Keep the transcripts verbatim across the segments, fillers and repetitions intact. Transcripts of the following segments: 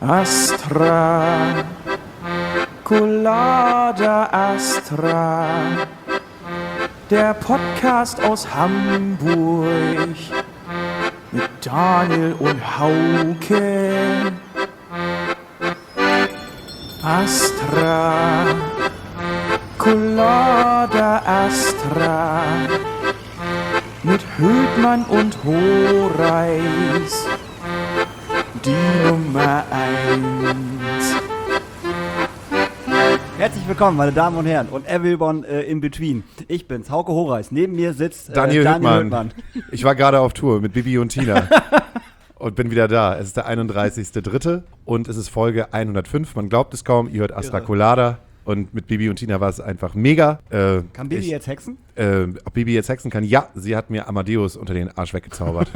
Astra, Colada Astra, der Podcast aus Hamburg mit Daniel und Hauke. Astra, Colada Astra, mit Hödmann und Horeis, die Nummer eins. Herzlich willkommen, meine Damen und Herren, und everyone äh, in between. Ich bin's, Hauke Horeis. Neben mir sitzt äh, Daniel, Daniel Hödmann. Hödmann. Ich war gerade auf Tour mit Bibi und Tina und bin wieder da. Es ist der einunddreißigster dritte und es ist Folge hundertfünf. Man glaubt es kaum, ihr hört Astra Colada. Und mit Bibi und Tina war es einfach mega. Äh, kann Bibi ich, jetzt hexen? Äh, ob Bibi jetzt hexen kann? Ja, sie hat mir Amadeus unter den Arsch weggezaubert.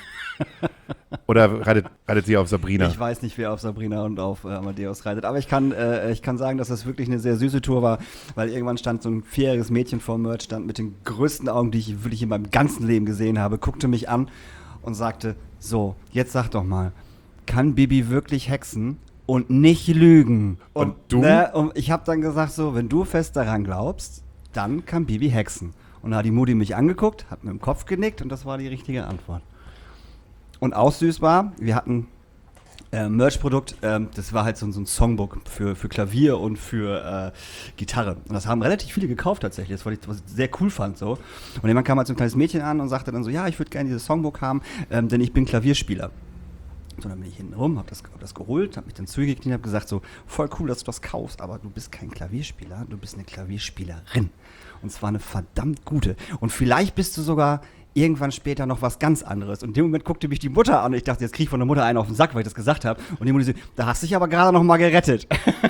Oder reitet, reitet sie auf Sabrina? Ich weiß nicht, wer auf Sabrina und auf äh, Amadeus reitet. Aber ich kann, äh, ich kann sagen, dass das wirklich eine sehr süße Tour war, weil irgendwann stand so ein vierjähriges Mädchen vor dem Merch, stand mit den größten Augen, die ich wirklich in meinem ganzen Leben gesehen habe, guckte mich an und sagte, so, jetzt sag doch mal, kann Bibi wirklich hexen? Und nicht lügen. Und, und du? Ne, und ich habe dann gesagt so, wenn du fest daran glaubst, dann kann Bibi hexen. Und da hat die Mutti mich angeguckt, hat mit dem Kopf genickt und das war die richtige Antwort. Und auch süß war, wir hatten äh, Merch-Produkt, äh, das war halt so, so ein Songbook für, für Klavier und für äh, Gitarre. Und das haben relativ viele gekauft tatsächlich, das, was ich, was ich sehr cool fand. So. Und jemand kam halt so ein kleines Mädchen an und sagte dann so, ja, ich würde gerne dieses Songbook haben, ähm, denn ich bin Klavierspieler. So, dann bin ich hinten rum, hab das, hab das geholt, hab mich dann zugekriegt und hab gesagt so, voll cool, dass du das kaufst, aber du bist kein Klavierspieler, du bist eine Klavierspielerin. Und zwar eine verdammt gute. Und vielleicht bist du sogar irgendwann später noch was ganz anderes. Und in dem Moment guckte mich die Mutter an und ich dachte, jetzt krieg ich von der Mutter einen auf den Sack, weil ich das gesagt habe. Und die Mutter so, da hast du dich aber gerade noch mal gerettet.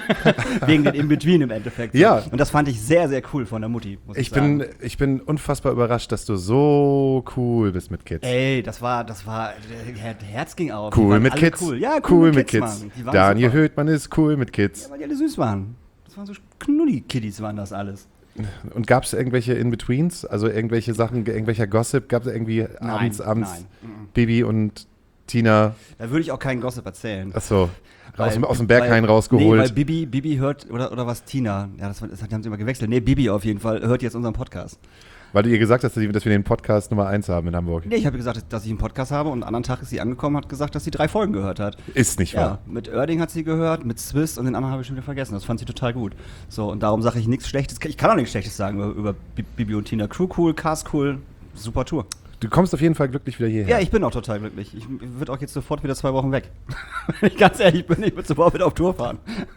Wegen den In-Between im Endeffekt. Ja. Und das fand ich sehr, sehr cool von der Mutti, muss ich, ich sagen. bin, ich bin unfassbar überrascht, dass du so cool bist mit Kids. Ey, das war, das war, der Herz ging auf. Cool mit Kids. Cool, ja, cool, cool mit mit Kids. Kids. Die waren Daniel super. Hödmann ist cool mit Kids. Ja, weil die alle süß waren. Das waren so Knulli-Kiddies waren das alles. Und gab es irgendwelche In-Betweens? Also irgendwelche Sachen, irgendwelcher Gossip? Gab es irgendwie Nein, abends, abends nein. Bibi und Tina? Da würde ich auch keinen Gossip erzählen. Achso, Weil- aus, dem- aus dem Berghain weil- rausgeholt. Nee, weil Bibi, Bibi hört, oder, oder was, Tina? Ja, das, das haben sie immer gewechselt. Nee, Bibi auf jeden Fall hört jetzt unseren Podcast. Weil du ihr gesagt hast, dass wir den Podcast Nummer eins haben in Hamburg. Nee, ich habe gesagt, dass ich einen Podcast habe und am anderen Tag ist sie angekommen und hat gesagt, dass sie drei Folgen gehört hat. Ist nicht Ja, wahr. mit Oerding hat sie gehört, mit Swiss und den anderen habe ich schon wieder vergessen. Das fand sie total gut. So, und darum sage ich nichts Schlechtes. Ich kann auch nichts Schlechtes sagen über, über Bibi und Tina. Crew cool, Cast cool, super Tour. Du kommst auf jeden Fall glücklich wieder hierher. Ja, ich bin auch total glücklich. Ich würde auch jetzt sofort wieder zwei Wochen weg. Wenn ich ganz ehrlich bin, ich würde sofort wieder auf Tour fahren.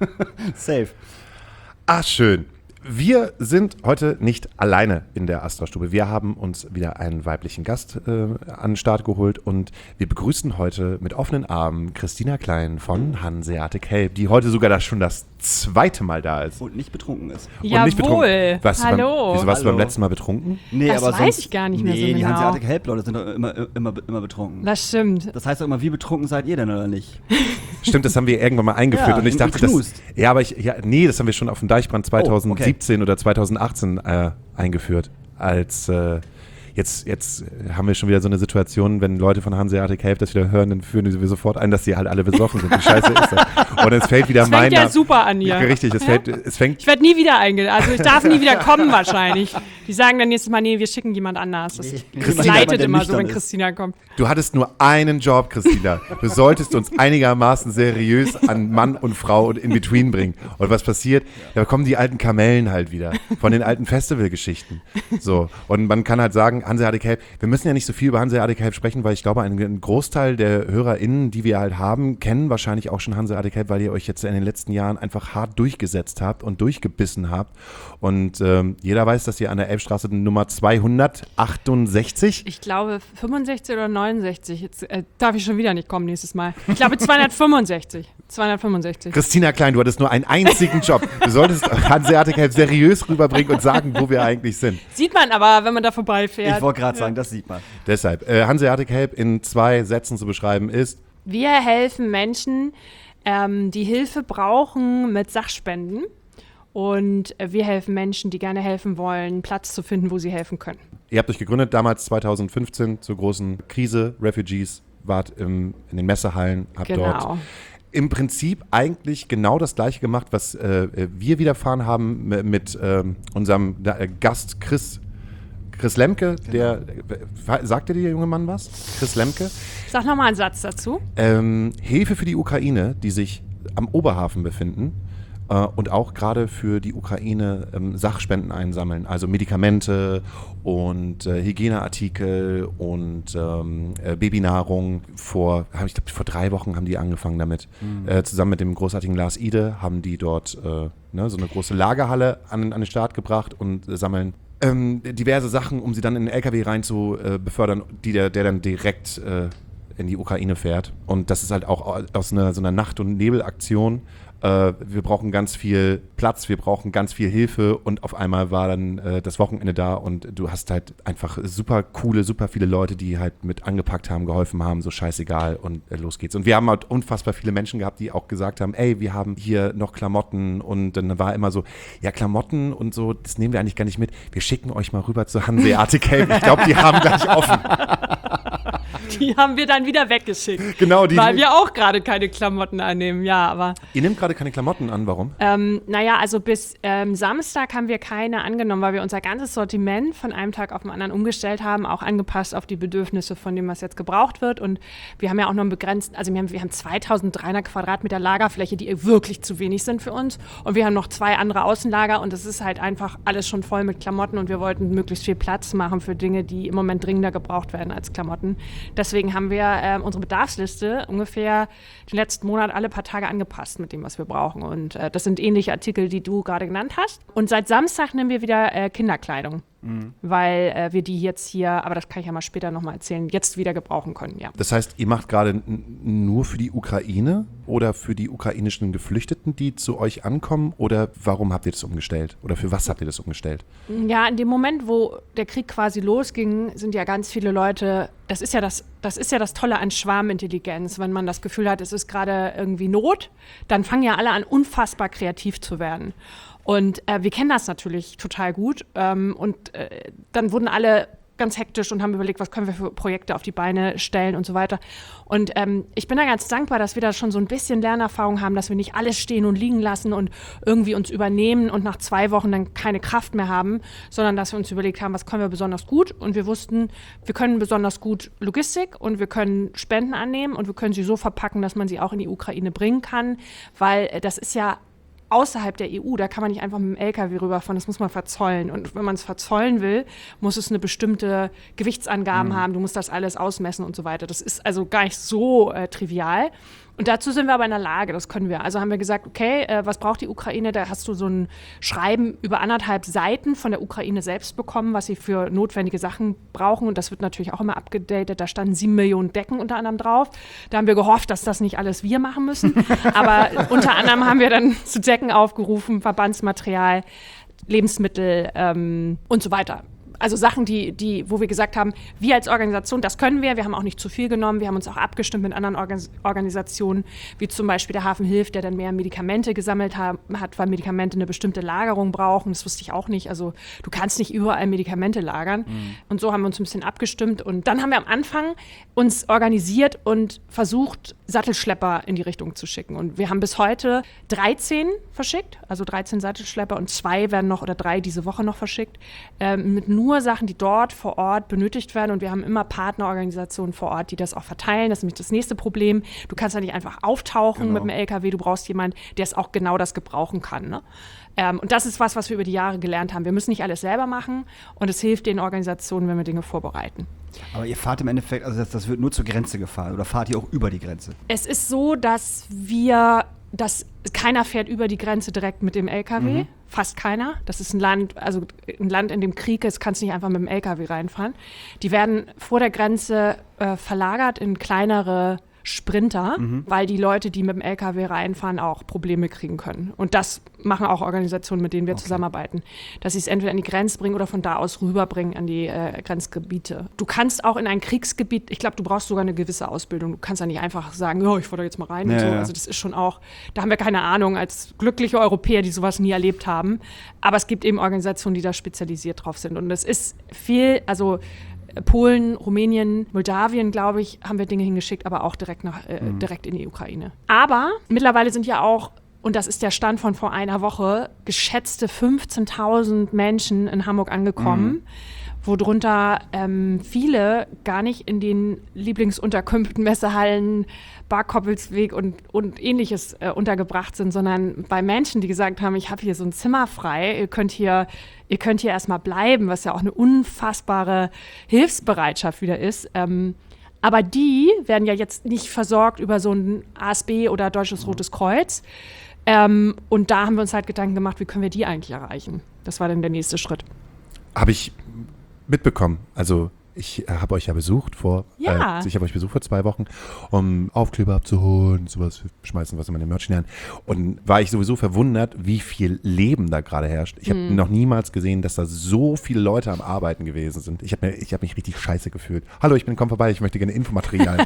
Safe. Ah, schön. Wir sind heute nicht alleine in der Astra-Stube. Wir haben uns wieder einen weiblichen Gast äh, an den Start geholt und wir begrüßen heute mit offenen Armen Christina Klein von Hanseatic Help, die heute sogar das schon das zweite Mal da ist. Und nicht betrunken ist. Und Jawohl. nicht betrunken. Warst du Hallo. Beim, wieso warst du beim Hallo. letzten Mal betrunken? Nee, Das aber weiß sonst, ich gar nicht mehr nee, so die genau. Hanseatic Help-Leute sind doch immer, immer, immer betrunken. Das stimmt. Das heißt doch immer, wie betrunken seid ihr denn oder nicht? Stimmt, das haben wir irgendwann mal eingeführt Ja, und ich und dachte, das, geknust. ja, aber ich, ja, nee, das haben wir schon auf dem Deichbrand zwanzig siebzehn Oh, oder zwanzig achtzehn äh, eingeführt. Als äh, jetzt, jetzt haben wir schon wieder so eine Situation, wenn Leute von Hanseatic Help das wieder hören, dann führen wir sofort ein, dass sie halt alle besoffen sind. Wie scheiße ist das? Und es fällt wieder Das mein fängt ja Name- super an hier. Ja, richtig, es, Ja? fällt, es fängt. Ich werde nie wieder eingeladen. Also ich darf nie wieder kommen wahrscheinlich. Die sagen dann nächstes Mal, nee, wir schicken jemand anders. Das, Nee. das Christina, leitet der immer so, nüchtern wenn ist. Christina kommt. Du hattest nur einen Job, Christina. Du solltest uns einigermaßen seriös an Mann und Frau und in between bringen. Und was passiert? Da kommen die alten Kamellen halt wieder von den alten Festivalgeschichten. So. Und man kann halt sagen, Hanseatic Help, wir müssen ja nicht so viel über Hanseatic Help sprechen, weil ich glaube, ein, ein Großteil der HörerInnen, die wir halt haben, kennen wahrscheinlich auch schon Hanseatic Help, weil ihr euch jetzt in den letzten Jahren einfach hart durchgesetzt habt und durchgebissen habt. Und ähm, jeder weiß, dass ihr an der Elbstraße Nummer zweihundertachtundsechzig Ich glaube fünfundsechzig oder neunundsechzig. Jetzt äh, darf ich schon wieder nicht kommen nächstes Mal. Ich glaube zweihundertfünfundsechzig. zweihundertfünfundsechzig. Christina Klein, du hattest nur einen einzigen Job. Du solltest Hanseatic Help seriös rüberbringen und sagen, wo wir eigentlich sind. Sieht man aber, wenn man da vorbeifährt. Ich wollte gerade sagen, das sieht man. Deshalb, äh, Hanseatic Help in zwei Sätzen zu beschreiben ist, Wir helfen Menschen, ähm, die Hilfe brauchen mit Sachspenden. Und äh, wir helfen Menschen, die gerne helfen wollen, Platz zu finden, wo sie helfen können. ihr habt euch gegründet damals zweitausendfünfzehn zur großen Krise, Refugees, wart im, in den Messehallen, habt Genau. dort im Prinzip eigentlich genau das Gleiche gemacht, was äh, wir widerfahren haben mit, mit ähm, unserem äh, Gast Chris, Chris Lemke. Genau. Der, äh, sagte dir der junge Mann was? Chris Lemke. Sag nochmal einen Satz dazu. Ähm, Hilfe für die Ukraine, die sich am Oberhafen befinden. Uh, und auch gerade für die Ukraine ähm, Sachspenden einsammeln, also Medikamente und äh, Hygieneartikel und ähm, äh, Babynahrung. Vor, ich glaube, vor drei Wochen haben die angefangen damit. Mhm. Äh, zusammen mit dem großartigen Lars Ide haben die dort äh, ne, so eine große Lagerhalle an, an den Start gebracht und äh, sammeln ähm, diverse Sachen, um sie dann in den L K W rein zu äh, befördern, die der, der dann direkt äh, in die Ukraine fährt. Und das ist halt auch aus einer, so einer Nacht- und Nebelaktion. Äh, wir brauchen ganz viel Platz, wir brauchen ganz viel Hilfe und auf einmal war dann äh, das Wochenende da und du hast halt einfach super coole, super viele Leute, die halt mit angepackt haben, geholfen haben, so scheißegal und äh, los geht's. Und wir haben halt unfassbar viele Menschen gehabt, die auch gesagt haben, ey, wir haben hier noch Klamotten und dann war immer so, ja, Klamotten und so, das nehmen wir eigentlich gar nicht mit, wir schicken euch mal rüber zu Hanseatic Help. Ich glaube, die haben gleich offen. Die haben wir dann wieder weggeschickt. Genau, die. Weil wir auch gerade keine Klamotten annehmen, ja, aber. Ihr nehmt gerade keine Klamotten an, warum? Ähm, naja, also bis ähm, Samstag haben wir keine angenommen, weil wir unser ganzes Sortiment von einem Tag auf den anderen umgestellt haben, auch angepasst auf die Bedürfnisse von dem, was jetzt gebraucht wird. Und wir haben ja auch noch einen begrenzten, also wir haben, wir haben zweitausenddreihundert Quadratmeter Lagerfläche, die wirklich zu wenig sind für uns. Und wir haben noch zwei andere Außenlager und das ist halt einfach alles schon voll mit Klamotten und wir wollten möglichst viel Platz machen für Dinge, die im Moment dringender gebraucht werden als Klamotten. Deswegen haben wir äh, unsere Bedarfsliste ungefähr den letzten Monat alle paar Tage angepasst mit dem, was wir brauchen. Und äh, das sind ähnliche Artikel, die du gerade genannt hast. Und seit Samstag nehmen wir wieder äh, Kinderkleidung, mhm. weil äh, wir die jetzt hier, aber das kann ich ja mal später nochmal erzählen, jetzt wieder gebrauchen können, ja. Das heißt, ihr macht gerade n- nur für die Ukraine oder für die ukrainischen Geflüchteten, die zu euch ankommen? Oder warum habt ihr das umgestellt? Oder für was habt ihr das umgestellt? Ja, in dem Moment, wo der Krieg quasi losging, sind ja ganz viele Leute, das ist ja das, das ist ja das Tolle an Schwarmintelligenz, wenn man das Gefühl hat, es ist gerade irgendwie Not, dann fangen ja alle an, unfassbar kreativ zu werden. Und äh, wir kennen das natürlich total gut. Ähm, und äh, dann wurden alle ganz hektisch und haben überlegt, was können wir für Projekte auf die Beine stellen und so weiter. Und ähm, ich bin da ganz dankbar, dass wir da schon so ein bisschen Lernerfahrung haben, dass wir nicht alles stehen und liegen lassen und irgendwie uns übernehmen und nach zwei Wochen dann keine Kraft mehr haben, sondern dass wir uns überlegt haben, was können wir besonders gut. Und wir wussten, wir können besonders gut Logistik und wir können Spenden annehmen und wir können sie so verpacken, dass man sie auch in die Ukraine bringen kann, weil äh, das ist ja außerhalb der E U, da kann man nicht einfach mit dem L K W rüberfahren, das muss man verzollen. Und wenn man es verzollen will, muss es eine bestimmte Gewichtsangaben mhm. haben, du musst das alles ausmessen und so weiter. Das ist also gar nicht so äh, trivial. Und dazu sind wir aber in der Lage, das können wir. Also haben wir gesagt, okay, äh, was braucht die Ukraine? Da hast du so ein Schreiben über anderthalb Seiten von der Ukraine selbst bekommen, was sie für notwendige Sachen brauchen. Und das wird natürlich auch immer abgedatet. Da standen sieben Millionen Decken unter anderem drauf. Da haben wir gehofft, dass das nicht alles wir machen müssen. Aber unter anderem haben wir dann zu Decken aufgerufen, Verbandsmaterial, Lebensmittel ähm, und so weiter. Also Sachen, die, die, wo wir gesagt haben, wir als Organisation, das können wir. Wir haben auch nicht zu viel genommen. Wir haben uns auch abgestimmt mit anderen Organ- Organisationen, wie zum Beispiel der Hafen Hilft, der dann mehr Medikamente gesammelt ha- hat, weil Medikamente eine bestimmte Lagerung brauchen. Das wusste ich auch nicht. Also du kannst nicht überall Medikamente lagern. Mhm. Und so haben wir uns ein bisschen abgestimmt. Und dann haben wir am Anfang uns organisiert und versucht, Sattelschlepper in die Richtung zu schicken. Und wir haben bis heute dreizehn verschickt, also dreizehn Sattelschlepper und zwei werden noch oder drei diese Woche noch verschickt, ähm, mit nur Nur Sachen, die dort vor Ort benötigt werden. Und wir haben immer Partnerorganisationen vor Ort, die das auch verteilen. Das ist nämlich das nächste Problem. Du kannst ja nicht einfach auftauchen genau. mit dem L K W. Du brauchst jemanden, der es auch genau das gebrauchen kann. Ne? Ähm, und das ist was, was wir über die Jahre gelernt haben. Wir müssen nicht alles selber machen. Und es hilft den Organisationen, wenn wir Dinge vorbereiten. Aber ihr fahrt im Endeffekt, also das, das wird nur zur Grenze gefahren. Oder fahrt ihr auch über die Grenze? Es ist so, dass wir, dass keiner fährt über die Grenze direkt mit dem L K W. Mhm. Fast keiner. Das ist ein Land, also ein Land, in dem Krieg ist, kannst du nicht einfach mit dem L K W reinfahren. Die werden vor der Grenze äh, verlagert in kleinere Sprinter, mhm. weil die Leute, die mit dem L K W reinfahren, auch Probleme kriegen können. Und das machen auch Organisationen, mit denen wir okay. zusammenarbeiten, dass sie es entweder an die Grenze bringen oder von da aus rüberbringen an die äh, Grenzgebiete. Du kannst auch in ein Kriegsgebiet, ich glaube, du brauchst sogar eine gewisse Ausbildung. Du kannst ja nicht einfach sagen, oh, ich fahre da jetzt mal rein. Ja, und so. Also das ist schon auch, da haben wir keine Ahnung als glückliche Europäer, die sowas nie erlebt haben. Aber es gibt eben Organisationen, die da spezialisiert drauf sind. Und es ist viel, also Polen, Rumänien, Moldawien, glaube ich, haben wir Dinge hingeschickt, aber auch direkt, nach, äh, mhm. direkt in die Ukraine. Aber mittlerweile sind ja auch, und das ist der Stand von vor einer Woche, geschätzte fünfzehntausend Menschen in Hamburg angekommen, mhm. worunter ähm, viele gar nicht in den Lieblingsunterkünften, Messehallen, Bar Koppelsweg und, und ähnliches äh, untergebracht sind, sondern bei Menschen, die gesagt haben, ich habe hier so ein Zimmer frei, ihr könnt hier, ihr könnt hier erstmal bleiben, was ja auch eine unfassbare Hilfsbereitschaft wieder ist. Ähm, aber die werden ja jetzt nicht versorgt über so ein A S B oder Deutsches Rotes Kreuz. Ähm, und da haben wir uns halt Gedanken gemacht, wie können wir die eigentlich erreichen? Das war dann der nächste Schritt. Habe ich mitbekommen. Also ich habe euch ja besucht vor, ja. äh, ich habe euch besucht vor zwei Wochen, um Aufkleber abzuholen, sowas schmeißen, was immer in den Merch hinein. Und war ich sowieso verwundert, wie viel Leben da gerade herrscht. Ich habe Mhm. noch niemals gesehen, dass da so viele Leute am Arbeiten gewesen sind. Ich habe hab mich richtig scheiße gefühlt. Hallo, ich bin, komm vorbei, ich möchte gerne Infomaterial.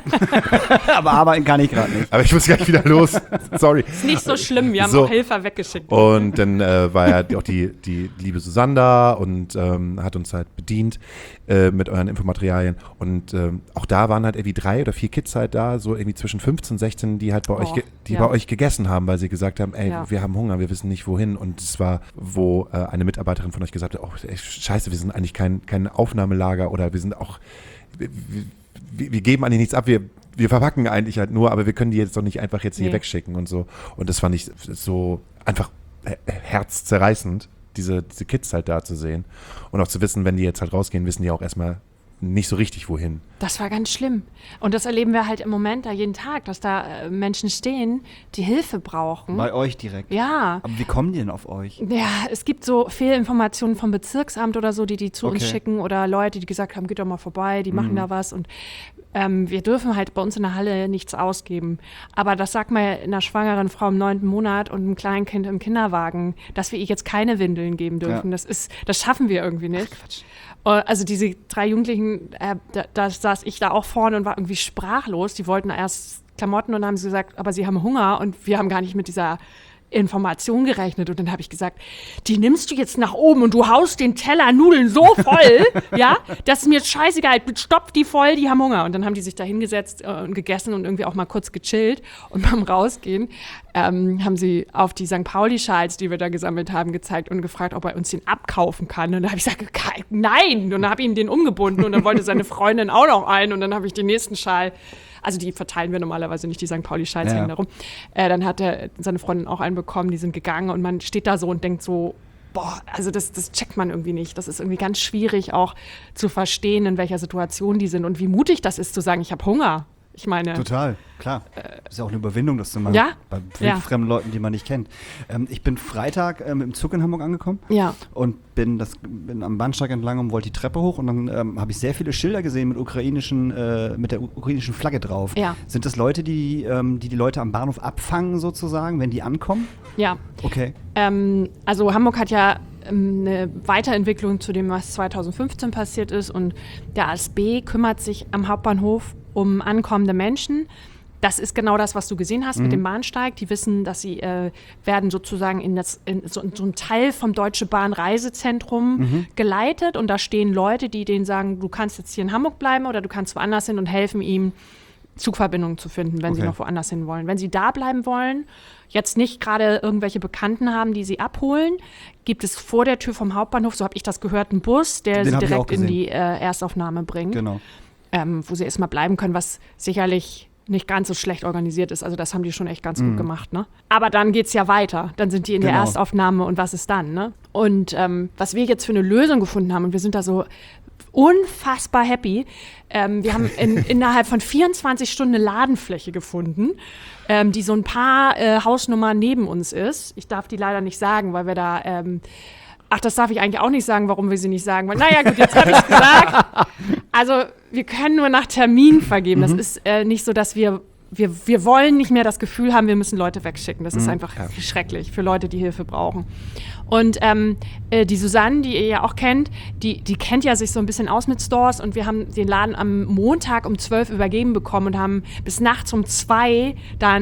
Aber arbeiten kann ich gerade nicht. Aber ich muss gleich wieder los. Sorry. Ist nicht so schlimm, wir haben So. auch Helfer weggeschickt. Und dann äh, war ja auch die, die liebe Susanne da und ähm, hat uns halt bedient äh, mit euren Infomaterialien. Und ähm, auch da waren halt irgendwie drei oder vier Kids halt da, so irgendwie zwischen fünfzehn und sechzehn, die halt bei, Oh, euch, ge- die ja. bei euch gegessen haben, weil sie gesagt haben, ey, Ja. wir haben Hunger, wir wissen nicht wohin. Und es war, wo äh, eine Mitarbeiterin von euch gesagt hat, oh, ey, scheiße, wir sind eigentlich kein, kein Aufnahmelager oder wir sind auch, wir, wir, wir geben eigentlich nichts ab, wir wir verpacken eigentlich halt nur, aber wir können die jetzt doch nicht einfach jetzt hier Nee. wegschicken und so. Und das fand ich so einfach äh, herzzerreißend, diese, diese Kids halt da zu sehen. Und auch zu wissen, wenn die jetzt halt rausgehen, wissen die auch erstmal nicht so richtig wohin. Das war ganz schlimm. Und das erleben wir halt im Moment da jeden Tag, dass da äh, Menschen stehen, die Hilfe brauchen. Bei euch direkt. Ja. Aber wie kommen die denn auf euch? Ja, es gibt so Fehlinformationen vom Bezirksamt oder so, die die zu uns Okay. schicken oder Leute, die gesagt haben, geht doch mal vorbei, die machen da was und ähm, wir dürfen halt bei uns in der Halle nichts ausgeben. Aber das sagt man ja einer schwangeren Frau im neunten Monat und einem kleinen Kind im Kinderwagen, dass wir ihr jetzt keine Windeln geben dürfen. Ja. Das ist, das schaffen wir irgendwie nicht. Also diese drei Jugendlichen, äh, da, da saß ich da auch vorne und war irgendwie sprachlos. Die wollten erst Klamotten und dann haben sie gesagt, aber sie haben Hunger und wir haben gar nicht mit dieser Information gerechnet. Und dann habe ich gesagt, die nimmst du jetzt nach oben und du haust den Teller Nudeln so voll, ja, das ist mir jetzt scheißegal, stopf die voll, die haben Hunger. Und dann haben die sich da hingesetzt äh, und gegessen und irgendwie auch mal kurz gechillt. Und beim Rausgehen ähm, haben sie auf die Sankt Pauli-Schals, die wir da gesammelt haben, gezeigt und gefragt, ob er uns den abkaufen kann. Und da habe ich gesagt, nein. Und dann habe ich ihm den umgebunden und dann wollte seine Freundin auch noch einen. Und dann habe ich den nächsten Schal, also die verteilen wir normalerweise nicht, die Sankt Pauli-Schals Ja. hängen da rum. Äh, dann hat er, seine Freundin auch einen bekommen, die sind gegangen und man steht da so und denkt so, boah, also das, das checkt man irgendwie nicht. Das ist irgendwie ganz schwierig auch zu verstehen, in welcher Situation die sind und wie mutig das ist zu sagen, ich habe Hunger. Ich meine, Total, klar. Ist ja auch eine Überwindung, das zu machen. Ja. Bei Ja. fremden Leuten, die man nicht kennt. Ähm, ich bin Freitag ähm, im Zug in Hamburg angekommen. ja, Und bin, das, bin am Bahnsteig entlang und wollte die Treppe hoch und dann ähm, habe ich sehr viele Schilder gesehen mit ukrainischen, äh, mit der ukrainischen Flagge drauf. Ja. Sind das Leute, die, ähm, die die Leute am Bahnhof abfangen sozusagen, wenn die ankommen? ja. Okay. Ähm, also Hamburg hat ja ähm, eine Weiterentwicklung zu dem, was zweitausendfünfzehn passiert ist und der A S B kümmert sich am Hauptbahnhof um ankommende Menschen. Das ist genau das, was du gesehen hast mit dem Bahnsteig. Die wissen, dass sie äh, werden sozusagen in, das, in so, in so einen Teil vom Deutsche Bahn Reisezentrum geleitet und da stehen Leute, die denen sagen, du kannst jetzt hier in Hamburg bleiben oder du kannst woanders hin und helfen ihm, Zugverbindungen zu finden, wenn sie Okay. noch woanders hin wollen. Wenn sie da bleiben wollen, jetzt nicht gerade irgendwelche Bekannten haben, die sie abholen, gibt es vor der Tür vom Hauptbahnhof, so habe ich das gehört, einen Bus, der Den sie hab ich auch direkt in gesehen. die äh, Erstaufnahme bringt, Genau. ähm, wo sie erstmal bleiben können, was sicherlich nicht ganz so schlecht organisiert ist. Also das haben die schon echt ganz gut gemacht. Ne? Aber dann geht es ja weiter. Dann sind die in der Genau. Erstaufnahme und was ist dann? Ne? Und ähm, was wir jetzt für eine Lösung gefunden haben, und wir sind da so unfassbar happy. Ähm, wir haben in, innerhalb von vierundzwanzig Stunden eine Ladenfläche gefunden, ähm, die so ein paar äh, Hausnummern neben uns ist. Ich darf die leider nicht sagen, weil wir da... Ähm, Ach, das darf ich eigentlich auch nicht sagen, warum wir sie nicht sagen wollen. Naja, gut, jetzt habe ich es gesagt. Also, wir können nur nach Termin vergeben. Das ist äh, nicht so, dass wir, wir, wir wollen nicht mehr das Gefühl haben, wir müssen Leute wegschicken. Das ist einfach schrecklich für Leute, die Hilfe brauchen. Und ähm, äh, die Susanne, die ihr ja auch kennt, die, die kennt ja sich so ein bisschen aus mit Stores und wir haben den Laden am Montag um zwölf übergeben bekommen und haben bis nachts um zwei dann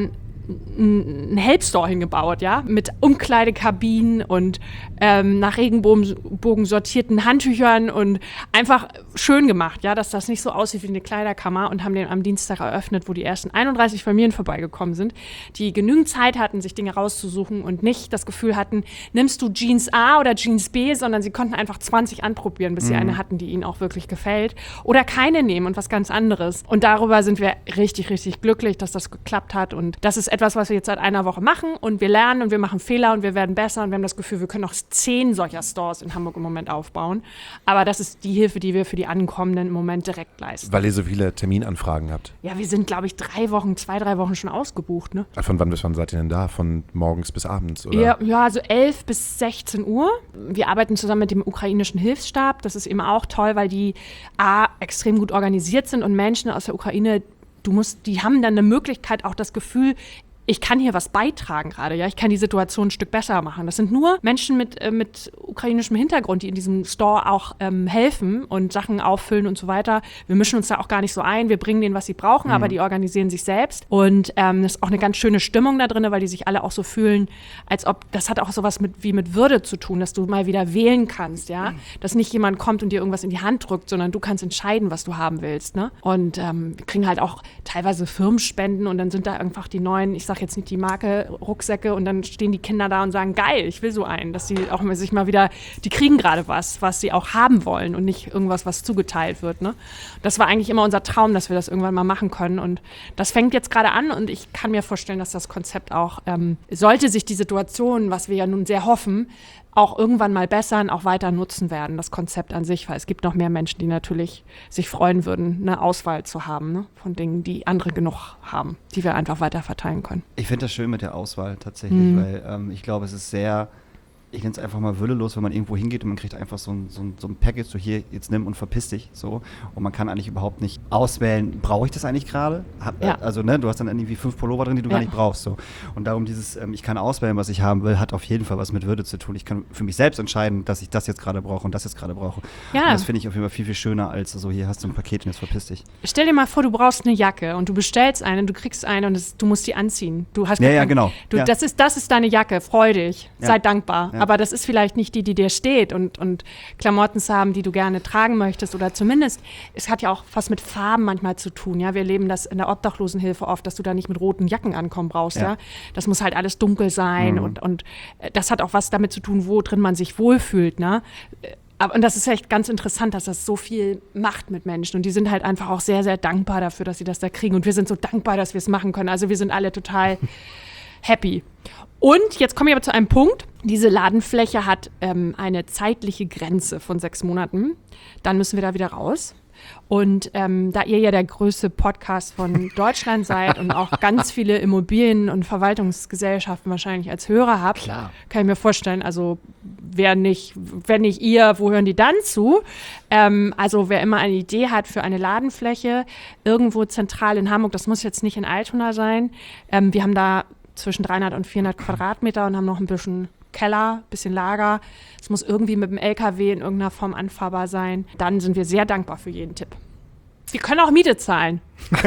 einen Help-Store hingebaut, ja, mit Umkleidekabinen und ähm, nach Regenbogen sortierten Handtüchern und einfach schön gemacht, ja, dass das nicht so aussieht wie eine Kleiderkammer, und haben den am Dienstag eröffnet, wo die ersten einunddreißig Familien vorbeigekommen sind, die genügend Zeit hatten, sich Dinge rauszusuchen und nicht das Gefühl hatten, nimmst du Jeans A oder Jeans B, sondern sie konnten einfach zwanzig anprobieren, bis sie Mhm. eine hatten, die ihnen auch wirklich gefällt, oder keine nehmen und was ganz anderes. Und darüber sind wir richtig, richtig glücklich, dass das geklappt hat, und das ist etwas, was wir jetzt seit einer Woche machen, und wir lernen und wir machen Fehler und wir werden besser, und wir haben das Gefühl, wir können noch zehn solcher Stores in Hamburg im Moment aufbauen. Aber das ist die Hilfe, die wir für die Ankommenden im Moment direkt leisten. Weil ihr so viele Terminanfragen habt. Ja, wir sind, glaube ich, drei Wochen, zwei, drei Wochen schon ausgebucht, ne? Von wann bis wann seid ihr denn da? Von morgens bis abends, oder? Ja, ja, so elf bis sechzehn Uhr. Wir arbeiten zusammen mit dem ukrainischen Hilfsstab. Das ist eben auch toll, weil die A, extrem gut organisiert sind, und Menschen aus der Ukraine, du musst, die haben dann eine Möglichkeit, auch das Gefühl, ich kann hier was beitragen gerade, ja, ich kann die Situation ein Stück besser machen. Das sind nur Menschen mit, äh, mit ukrainischem Hintergrund, die in diesem Store auch ähm, helfen und Sachen auffüllen und so weiter. Wir mischen uns da auch gar nicht so ein, wir bringen denen, was sie brauchen, mhm. aber die organisieren sich selbst, und ähm, das ist auch eine ganz schöne Stimmung da drin, weil die sich alle auch so fühlen, als ob, das hat auch sowas mit, wie mit Würde zu tun, dass du mal wieder wählen kannst, ja, mhm. dass nicht jemand kommt und dir irgendwas in die Hand drückt, sondern du kannst entscheiden, was du haben willst, ne? Und ähm, wir kriegen halt auch teilweise Firmenspenden, und dann sind da einfach die neuen, ich sag jetzt nicht die Marke, Rucksäcke, und dann stehen die Kinder da und sagen, geil, ich will so einen, dass sie auch mal sich mal wieder, die kriegen gerade was, was sie auch haben wollen und nicht irgendwas, was zugeteilt wird, ne? Das war eigentlich immer unser Traum, dass wir das irgendwann mal machen können, und das fängt jetzt gerade an, und ich kann mir vorstellen, dass das Konzept auch, ähm, sollte sich die Situation, was wir ja nun sehr hoffen, auch irgendwann mal bessern, auch weiter nutzen werden, das Konzept an sich, weil es gibt noch mehr Menschen, die natürlich sich freuen würden, eine Auswahl zu haben, ne, von Dingen, die andere genug haben, die wir einfach weiter verteilen können. Ich finde das schön mit der Auswahl tatsächlich, Mhm. weil ähm, ich glaube, es ist sehr, ich nenne es einfach mal würdelos, wenn man irgendwo hingeht und man kriegt einfach so ein, so ein, so ein Package, so hier, jetzt nimm und verpiss dich, so. Und man kann eigentlich überhaupt nicht auswählen, brauche ich das eigentlich gerade? Hab- Ja. Also, ne, du hast dann irgendwie fünf Pullover drin, die du Ja. gar nicht brauchst, so. Und darum dieses, ähm, ich kann auswählen, was ich haben will, hat auf jeden Fall was mit Würde zu tun. Ich kann für mich selbst entscheiden, dass ich das jetzt gerade brauche und das jetzt gerade brauche. Ja. Und das finde ich auf jeden Fall viel, viel schöner, als so, hier hast du ein Paket und jetzt verpiss dich. Stell dir mal vor, du brauchst eine Jacke und du bestellst eine, du kriegst eine und es, du musst die anziehen. Du hast Ja, gar ja, kein- genau. Du, Ja. das, ist, das ist deine Jacke, freu dich, Ja. sei dankbar. Ja. Aber das ist vielleicht nicht die, die dir steht, und, und Klamotten zu haben, die du gerne tragen möchtest, oder zumindest, es hat ja auch was mit Farben manchmal zu tun. Ja? Wir erleben das in der Obdachlosenhilfe oft, dass du da nicht mit roten Jacken ankommen brauchst. Ja. Ja. Ja? Das muss halt alles dunkel sein, Mhm. und, und äh, das hat auch was damit zu tun, wo drin man sich wohlfühlt. Ne? Aber, und das ist echt ganz interessant, dass das so viel macht mit Menschen. Und die sind halt einfach auch sehr, sehr dankbar dafür, dass sie das da kriegen. Und wir sind so dankbar, dass wir es machen können. Also wir sind alle total happy. Und jetzt komme ich aber zu einem Punkt. Diese Ladenfläche hat ähm, eine zeitliche Grenze von sechs Monaten. Dann müssen wir da wieder raus. Und ähm, da ihr ja der größte Podcast von Deutschland seid und auch ganz viele Immobilien- und Verwaltungsgesellschaften wahrscheinlich als Hörer habt, Klar. kann ich mir vorstellen, also wer nicht, wenn nicht ihr, wo hören die dann zu? Ähm, also wer immer eine Idee hat für eine Ladenfläche, irgendwo zentral in Hamburg, das muss jetzt nicht in Altona sein. Ähm, wir haben da zwischen dreihundert und vierhundert Quadratmeter und haben noch ein bisschen Keller, bisschen Lager. Es muss irgendwie mit dem L K W in irgendeiner Form anfahrbar sein. Dann sind wir sehr dankbar für jeden Tipp. Wir können auch Miete zahlen.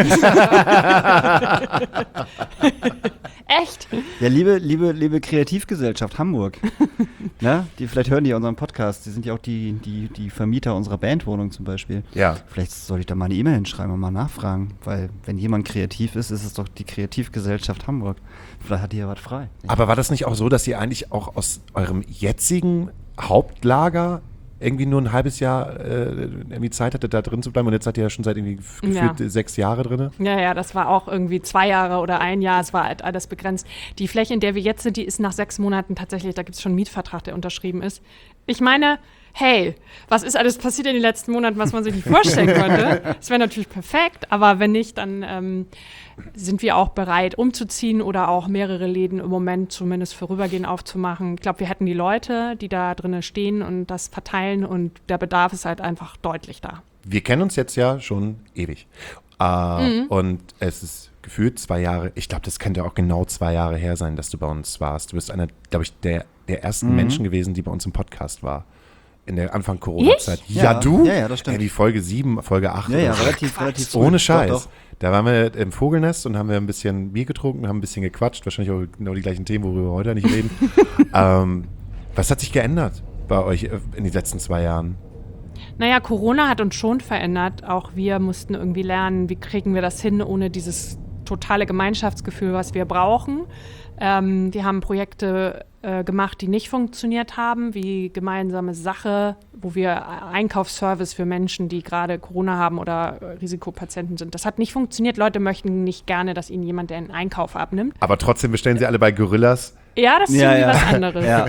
Echt? Ja, liebe, liebe, liebe Kreativgesellschaft Hamburg, ne? Die, vielleicht hören die ja unseren Podcast, die sind ja auch die, die, die Vermieter unserer Bandwohnung zum Beispiel. Ja. Vielleicht soll ich da mal eine E-Mail hinschreiben und mal nachfragen, weil wenn jemand kreativ ist, ist es doch die Kreativgesellschaft Hamburg. Vielleicht hat die ja was frei. Aber war das nicht auch so, dass ihr eigentlich auch aus eurem jetzigen Hauptlager irgendwie nur ein halbes Jahr äh, irgendwie Zeit hattet, da drin zu bleiben, und jetzt seid ihr ja schon seit irgendwie f- gefühlt Ja. sechs Jahre drin? Ja, ja, das war auch irgendwie zwei Jahre oder ein Jahr, es war halt alles begrenzt. Die Fläche, in der wir jetzt sind, die ist nach sechs Monaten tatsächlich, da gibt es schon einen Mietvertrag, der unterschrieben ist. Ich meine, hey, was ist alles passiert in den letzten Monaten, was man sich nicht vorstellen konnte? Das wäre natürlich perfekt, aber wenn nicht, dann ähm, sind wir auch bereit, umzuziehen oder auch mehrere Läden im Moment zumindest vorübergehend aufzumachen. Ich glaube, wir hätten die Leute, die da drinnen stehen und das verteilen, und der Bedarf ist halt einfach deutlich da. Wir kennen uns jetzt ja schon ewig. Äh, Und es ist gefühlt zwei Jahre, ich glaube, das könnte auch genau zwei Jahre her sein, dass du bei uns warst. Du bist einer, glaube ich, der, der ersten Mhm. Menschen gewesen, die bei uns im Podcast war. in der Anfang Corona-Zeit. Ich? Ja, Ja. du? Ja, ja, das stimmt. Ey, wie Folge sieben, Folge acht. Ja, ja, oder so. relativ, relativ früh. Ohne Doch, Scheiß. doch. Da waren wir im Vogelnest und haben wir ein bisschen Bier getrunken, haben ein bisschen gequatscht. Wahrscheinlich auch genau die gleichen Themen, worüber wir heute nicht reden. ähm, was hat sich geändert bei euch in den letzten zwei Jahren? Naja, Corona hat uns schon verändert. Auch wir mussten irgendwie lernen, wie kriegen wir das hin, ohne dieses totale Gemeinschaftsgefühl, was wir brauchen. Ähm, wir haben Projekte äh, gemacht, die nicht funktioniert haben, wie gemeinsame Sache, wo wir Einkaufsservice für Menschen, die gerade Corona haben oder äh, Risikopatienten sind. Das hat nicht funktioniert. Leute möchten nicht gerne, dass ihnen jemand den Einkauf abnimmt. Aber trotzdem bestellen sie alle bei Gorillas. Ja, das ist Ja, irgendwie ja. was anderes. Ja.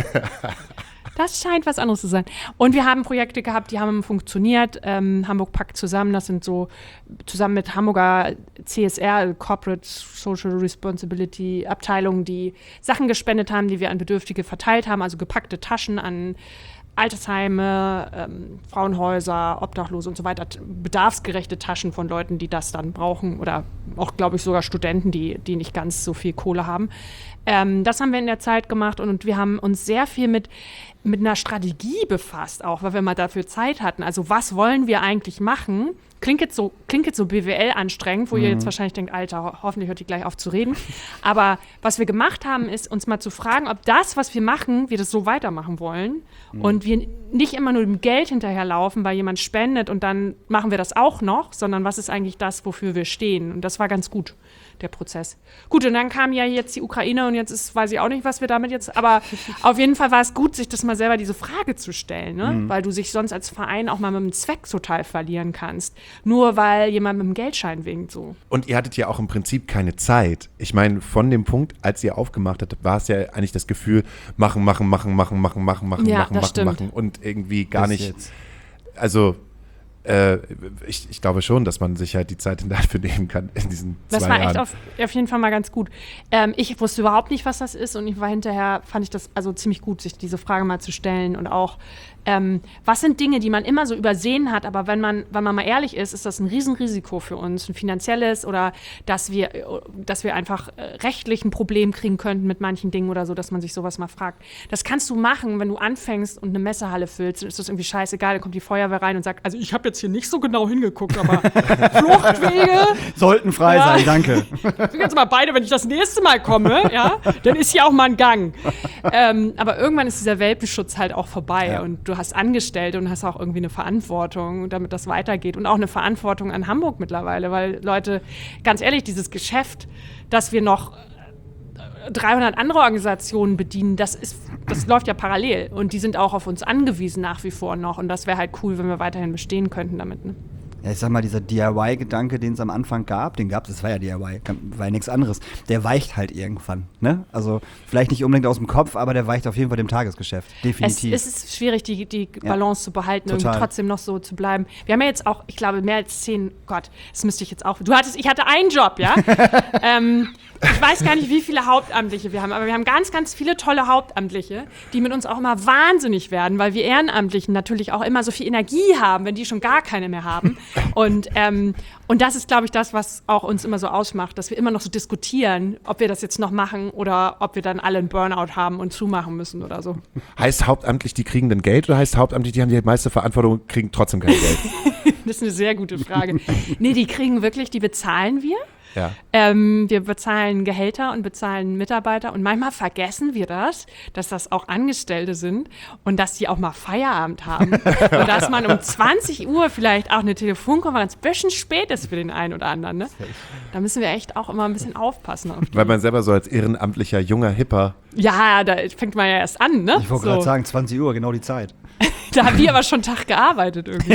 Das scheint was anderes zu sein. Und wir haben Projekte gehabt, die haben funktioniert. Ähm, Hamburg packt zusammen, das sind so zusammen mit Hamburger C S R, Corporate Social Responsibility Abteilungen, die Sachen gespendet haben, die wir an Bedürftige verteilt haben, also gepackte Taschen an Altersheime, ähm, Frauenhäuser, Obdachlose und so weiter, t- bedarfsgerechte Taschen von Leuten, die das dann brauchen oder auch, glaube ich, sogar Studenten, die, die nicht ganz so viel Kohle haben. Ähm, das haben wir in der Zeit gemacht und, und wir haben uns sehr viel mit, mit einer Strategie befasst, auch weil wir mal dafür Zeit hatten. Also was wollen wir eigentlich machen? Klingt jetzt so, klingt jetzt so B W L anstrengend, wo ihr jetzt wahrscheinlich denkt, Alter, ho- hoffentlich hört die gleich auf zu reden. Aber was wir gemacht haben, ist uns mal zu fragen, ob das, was wir machen, wir das so weitermachen wollen und wir nicht immer nur dem Geld hinterherlaufen, weil jemand spendet und dann machen wir das auch noch, sondern was ist eigentlich das, wofür wir stehen? Und das war ganz gut, der Prozess. Gut, und dann kam ja jetzt die Ukraine und jetzt ist, weiß ich auch nicht, was wir damit jetzt, aber auf jeden Fall war es gut, sich das mal selber diese Frage zu stellen, ne? Weil du sich sonst als Verein auch mal mit dem Zweck total verlieren kannst. Nur weil jemand mit dem Geldschein winkt, so. Und ihr hattet ja auch im Prinzip keine Zeit. Ich meine, von dem Punkt, als ihr aufgemacht habt, war es ja eigentlich das Gefühl, machen, machen, machen, machen, machen, machen, machen, Ja, machen, das machen, stimmt. machen und irgendwie gar Bis nicht. jetzt. Also, äh, ich, ich glaube schon, dass man sich halt die Zeit dafür nehmen kann in diesen Das zwei war Jahren. echt auf, auf jeden Fall mal ganz gut. Ähm, ich wusste überhaupt nicht, was das ist und ich war hinterher, fand ich das also ziemlich gut, sich diese Frage mal zu stellen und auch, ähm, was sind Dinge, die man immer so übersehen hat, aber wenn man, wenn man mal ehrlich ist, ist das ein Riesenrisiko für uns, ein finanzielles oder dass wir, dass wir einfach äh, rechtlich ein Problem kriegen könnten mit manchen Dingen oder so, dass man sich sowas mal fragt. Das kannst du machen, wenn du anfängst und eine Messehalle füllst, dann ist das irgendwie scheißegal, dann kommt die Feuerwehr rein und sagt, also ich habe jetzt hier nicht so genau hingeguckt, aber Fluchtwege, Sollten frei Ja. sein, danke. wir jetzt mal beide, wenn ich das nächste Mal komme, ja, dann ist hier auch mal ein Gang. Ähm, aber irgendwann ist dieser Welpenschutz halt auch vorbei Ja. und du hast Angestellte und hast auch irgendwie eine Verantwortung, damit das weitergeht und auch eine Verantwortung an Hamburg mittlerweile, weil Leute, ganz ehrlich, dieses Geschäft, dass wir noch dreihundert andere Organisationen bedienen, das ist, das läuft ja parallel und die sind auch auf uns angewiesen nach wie vor noch und das wäre halt cool, wenn wir weiterhin bestehen könnten damit. Ne? Ja, ich sag mal, dieser D I Y-Gedanke, den es am Anfang gab, den gab es, das war ja D I Y, kam- war ja nichts anderes. Der weicht halt irgendwann, ne? Also vielleicht nicht unbedingt aus dem Kopf, aber der weicht auf jeden Fall dem Tagesgeschäft, Es, definitiv. es ist schwierig, die, die Balance zu behalten, Total. irgendwie trotzdem noch so zu bleiben. Wir haben ja jetzt auch, ich glaube, mehr als zehn, Gott, das müsste ich jetzt auch, du hattest, ich hatte einen Job, ja? ähm, ich weiß gar nicht, wie viele Hauptamtliche wir haben, aber wir haben ganz, ganz viele tolle Hauptamtliche, die mit uns auch immer wahnsinnig werden, weil wir Ehrenamtlichen natürlich auch immer so viel Energie haben, wenn die schon gar keine mehr haben. Und, ähm, und das ist, glaube ich, das, was auch uns immer so ausmacht, dass wir immer noch so diskutieren, ob wir das jetzt noch machen oder ob wir dann alle einen Burnout haben und zumachen müssen oder so. Heißt hauptamtlich, die kriegen dann Geld oder heißt hauptamtlich, die haben die meiste Verantwortung, kriegen trotzdem kein Geld? Das ist eine sehr gute Frage. Nee, die kriegen wirklich, die bezahlen wir. Ja. Ähm, wir bezahlen Gehälter und bezahlen Mitarbeiter und manchmal vergessen wir das, dass das auch Angestellte sind und dass die auch mal Feierabend haben und dass man um zwanzig Uhr vielleicht auch eine Telefonkonferenz ein bisschen spät ist für den einen oder anderen. Ne? Da müssen wir echt auch immer ein bisschen aufpassen. Auf die. Weil man selber so als ehrenamtlicher, junger, hipper, Ja, da fängt man ja erst an. Ne? ich wollte So. gerade sagen, zwanzig Uhr, genau die Zeit. Da haben wir aber schon einen Tag gearbeitet irgendwie.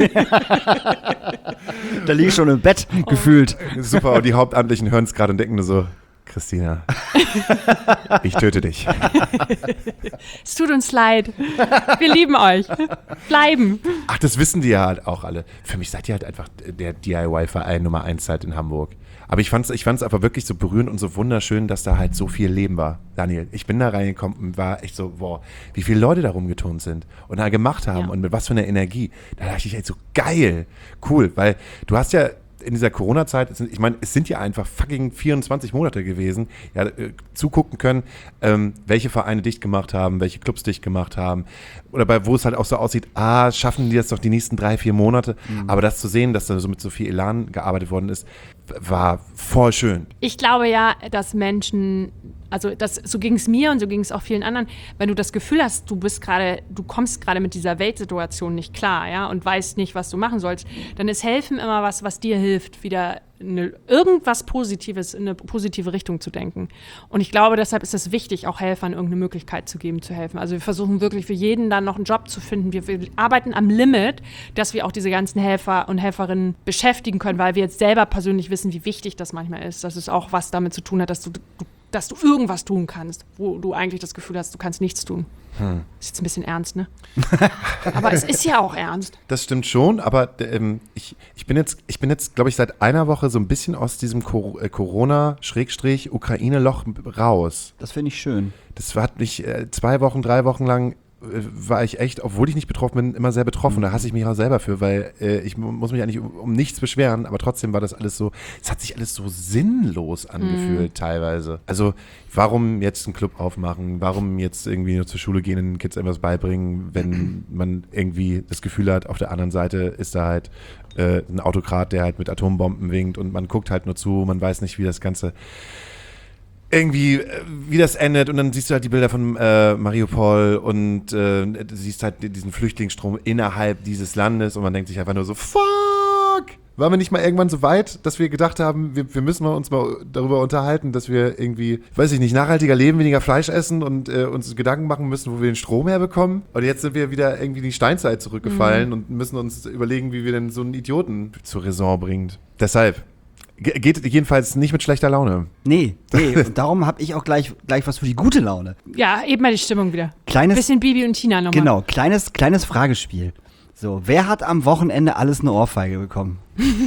Da liege ich schon im Bett, Oh. gefühlt. super, und die Hauptamtlichen hören es gerade und denken nur so, Christina, ich töte dich. Es tut uns leid. Wir lieben euch. Bleiben. Ach, das wissen die ja halt auch alle. Für mich seid ihr halt einfach der D I Y-Verein Nummer eins halt in Hamburg. Aber ich fand's, ich fand's aber wirklich so berührend und so wunderschön, dass da halt so viel Leben war. Daniel, ich bin da reingekommen und war echt so, boah, wie viele Leute da rumgeturnt sind und da gemacht haben Ja. und mit was für einer Energie. Da dachte ich echt so, geil, cool, weil du hast ja in dieser Corona-Zeit, ich meine, es sind ja einfach fucking vierundzwanzig Monate gewesen, ja, äh, zugucken können, ähm, welche Vereine dicht gemacht haben, welche Clubs dicht gemacht haben. Oder bei, wo es halt auch so aussieht, ah, schaffen die das doch die nächsten drei, vier Monate. Mhm. Aber das zu sehen, dass da so mit so viel Elan gearbeitet worden ist, war voll schön. Ich glaube ja, dass Menschen, also das, so ging es mir und so ging es auch vielen anderen, wenn du das Gefühl hast, du bist gerade, du kommst gerade mit dieser Weltsituation nicht klar, ja, und weißt nicht, was du machen sollst, dann ist Helfen immer was, was dir hilft, wieder eine, irgendwas Positives in eine positive Richtung zu denken. Und ich glaube, deshalb ist es wichtig, auch Helfern irgendeine Möglichkeit zu geben, zu helfen. Also wir versuchen wirklich für jeden dann noch einen Job zu finden. Wir, wir arbeiten am Limit, dass wir auch diese ganzen Helfer und Helferinnen beschäftigen können, weil wir jetzt selber persönlich wissen, wie wichtig das manchmal ist. Dass es auch was damit zu tun hat, dass du, du dass du irgendwas tun kannst, wo du eigentlich das Gefühl hast, du kannst nichts tun. Hm. Ist jetzt ein bisschen ernst, ne? Aber es ist ja auch ernst. Das stimmt schon, aber ähm, ich, ich bin jetzt, ich bin jetzt, glaube ich, seit einer Woche so ein bisschen aus diesem Cor- äh, Corona-Ukraine-Loch raus. Das finde ich schön. Das hat mich äh, zwei Wochen, drei Wochen lang war ich echt, obwohl ich nicht betroffen bin, immer sehr betroffen. Da hasse ich mich auch selber für, weil äh, ich muss mich eigentlich um, um nichts beschweren, aber trotzdem war das alles so, es hat sich alles so sinnlos angefühlt mm. teilweise. Also warum jetzt einen Club aufmachen, warum jetzt irgendwie nur zur Schule gehen und den Kids etwas beibringen, wenn man irgendwie das Gefühl hat, auf der anderen Seite ist da halt äh, ein Autokrat, der halt mit Atombomben winkt und man guckt halt nur zu, man weiß nicht, wie das Ganze irgendwie, wie das endet und dann siehst du halt die Bilder von äh, Mariupol und äh, du siehst halt diesen Flüchtlingsstrom innerhalb dieses Landes und man denkt sich einfach nur so, fuck! Waren wir nicht mal irgendwann so weit, dass wir gedacht haben, wir, wir müssen uns mal darüber unterhalten, dass wir irgendwie, weiß ich nicht, nachhaltiger leben, weniger Fleisch essen und äh, uns Gedanken machen müssen, wo wir den Strom herbekommen? Und jetzt sind wir wieder irgendwie in die Steinzeit zurückgefallen mhm. und müssen uns überlegen, wie wir denn so einen Idioten zur Raison bringen. Deshalb. Geht jedenfalls nicht mit schlechter Laune. Nee, nee. Und darum habe ich auch gleich, gleich was für die gute Laune. Ja, eben mal die Stimmung wieder. Kleines, bisschen Bibi und Tina nochmal. Genau, kleines, kleines Fragespiel. So, wer hat am Wochenende alles eine Ohrfeige bekommen?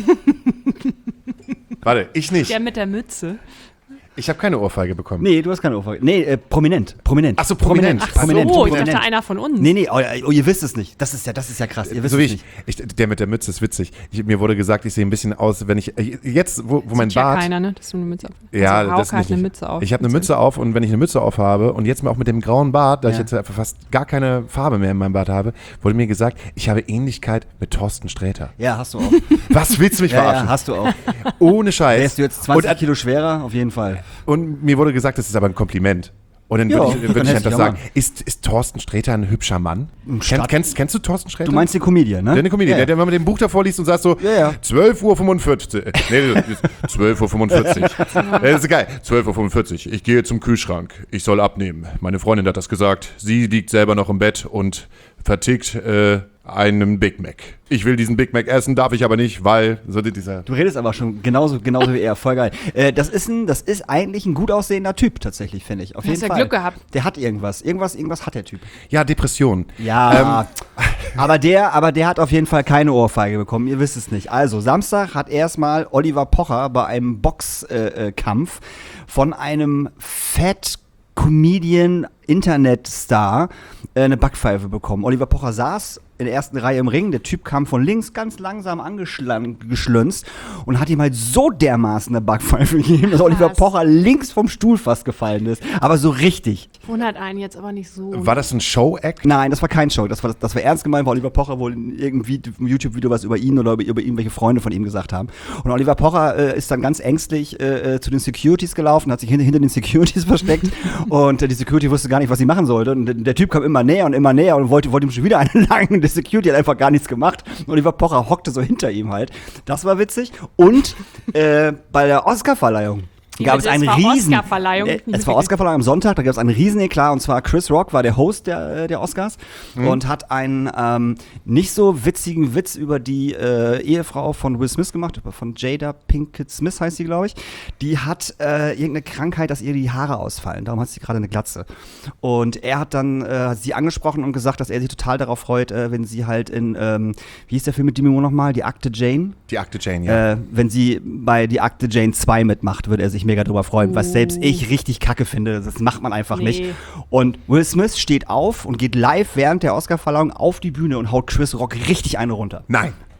Warte, ich nicht. Der mit der Mütze. Ich habe keine Ohrfeige bekommen. Nee, du hast keine Ohrfeige. Nee, äh, prominent. Prominent. Ach so, prominent. Ach prominent, so, prominent. ich dachte einer von uns. Nee, nee, oh, oh, ihr wisst es nicht. Das ist ja, das ist ja krass. Ihr wisst so wie es ich, nicht. ich, der mit der Mütze ist witzig. Ich, mir wurde gesagt, ich sehe ein bisschen aus, wenn ich, jetzt, wo, wo mein Sieht ja Bart... keiner, ne? Dass du eine Mütze auf. Ja, also, das hat nicht. eine Mütze auf. Ich habe eine Mütze auf und wenn ich eine Mütze auf habe und jetzt mal auch mit dem grauen Bart, da ja. ich jetzt einfach fast gar keine Farbe mehr in meinem Bart habe, wurde mir gesagt, ich habe Ähnlichkeit mit Thorsten Sträter. Ja, hast du auch. Was willst du mich ja, verarschen? Ja, hast du auch. Ohne Scheiß. Wärst du jetzt zwanzig und, Kilo schwerer? Auf jeden Fall. Und mir wurde gesagt, das ist aber ein Kompliment. Und dann würde ich, würd ich einfach sagen, ist, ist Thorsten Sträter ein hübscher Mann? Kenn, kennst, kennst du Thorsten Sträter? Du meinst den Comedian, ne? Der, der Comedian, ja, ja. der, der mal mit dem Buch davor liest und sagt so, ja, ja. zwölf Uhr fünfundvierzig. Nee, zwölf Uhr fünfundvierzig. Das ist geil. zwölf Uhr fünfundvierzig. Ich gehe zum Kühlschrank. Ich soll abnehmen. Meine Freundin hat das gesagt. Sie liegt selber noch im Bett und vertickt äh, einen Big Mac. Ich will diesen Big Mac essen, darf ich aber nicht, weil so dieser. Du redest aber schon genauso, genauso wie er, voll geil. Äh, das ist ein, das ist eigentlich ein gut aussehender Typ tatsächlich, finde ich. Auf jeden Hast ja Fall. Glück gehabt. Der hat irgendwas, irgendwas, irgendwas hat der Typ. Ja, Depression. Ja, ähm. aber der, aber der hat auf jeden Fall keine Ohrfeige bekommen. Ihr wisst es nicht. Also Samstag hat erstmal Oliver Pocher bei einem Boxkampf äh, von einem Fat Comedian Internetstar äh, eine Backpfeife bekommen. Oliver Pocher saß in der ersten Reihe im Ring, der Typ kam von links ganz langsam angeschlünzt und hat ihm halt so dermaßen eine Backpfeife gegeben, dass Oliver Pocher links vom Stuhl fast gefallen ist. Aber so richtig. Wundert einen jetzt aber nicht so. War das ein Show-Act? Nein, das war kein Show. Das war, das war ernst gemeint, weil Oliver Pocher wohl in irgendeinem YouTube-Video was über ihn oder über, über irgendwelche Freunde von ihm gesagt haben. Und Oliver Pocher äh, ist dann ganz ängstlich äh, zu den Securities gelaufen, hat sich hinter, hinter den Securities versteckt und äh, die Security wusste gar nicht, was sie machen sollte. Und der, der Typ kam immer näher und immer näher und wollte, wollte ihm schon wieder einen langen. Der Security hat einfach gar nichts gemacht. Und Oliver Pocher hockte so hinter ihm halt. Das war witzig. Und äh, bei der Oscarverleihung gab es einen war riesen... Oscarverleihung. Äh, es war Oscarverleihung am Sonntag, da gab es einen riesen Eklat, und zwar Chris Rock war der Host der, der Oscars mhm. und hat einen ähm, nicht so witzigen Witz über die äh, Ehefrau von Will Smith gemacht, von Jada Pinkett Smith heißt sie, glaube ich. Die hat äh, irgendeine Krankheit, dass ihr die Haare ausfallen, darum hat sie gerade eine Glatze. Und er hat dann äh, sie angesprochen und gesagt, dass er sich total darauf freut, äh, wenn sie halt in, ähm, wie hieß der Film mit Demi Moore nochmal, Die Akte Jane? Die Akte Jane, ja. Äh, wenn sie bei Die Akte Jane zwei mitmacht, würde er sich mega drüber freuen, was selbst ich richtig kacke finde. Das macht man einfach nee. nicht. Und Will Smith steht auf und geht live während der Oscarverleihung auf die Bühne und haut Chris Rock richtig eine runter. Nein.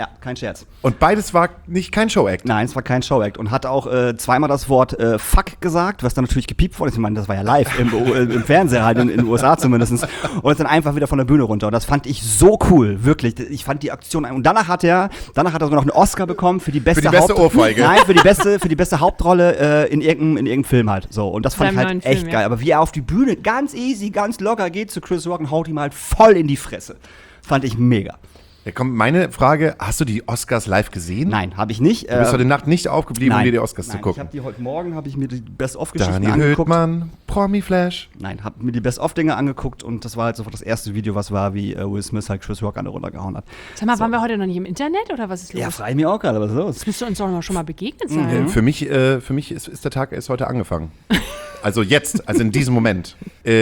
ja, kein Scherz. Und beides war nicht kein Show-Act. Nein, es war kein Show-Act und hat auch äh, zweimal das Wort äh, Fuck gesagt, was dann natürlich gepiept wurde. Ich meine, das war ja live im, äh, im Fernseher halt, in, in den U S A zumindest. Und ist dann einfach wieder von der Bühne runter. Und das fand ich so cool, wirklich. Ich fand die Aktion. Und danach hat er, danach hat er sogar noch einen Oscar bekommen für die beste, Für die beste Haupt- Ohrfeige. Nein, für die beste, für die beste Hauptrolle äh, in irgendeinem in irgendeinem Film halt. So. Und das fand Beim ich halt neuen echt Film, ja. geil. Aber wie er auf die Bühne ganz easy, ganz locker geht zu Chris Rock und haut ihm halt voll in die Fresse. Fand ich mega. Ja, komm, meine Frage, hast du die Oscars live gesehen? Nein, habe ich nicht. Du bist Äh, heute Nacht nicht aufgeblieben, um dir die Oscars nein, zu gucken. Ich habe die heute Morgen, habe ich mir die Best-of-Geschichten Daniel angeguckt. Höhtmann, Promi-Flash. Nein, habe mir die Best-of-Dinge angeguckt und das war halt sofort das erste Video, was war, wie äh, Will Smith halt Chris Rock an der runtergehauen hat. Sag mal, waren wir heute noch nicht im Internet oder was ist los? Ja, frage ich mich auch gerade, was ist los? Das müsste uns doch noch schon mal begegnet Äh, sein. Für mich, äh, für mich ist, ist der Tag erst heute angefangen. Also jetzt, also in diesem Moment.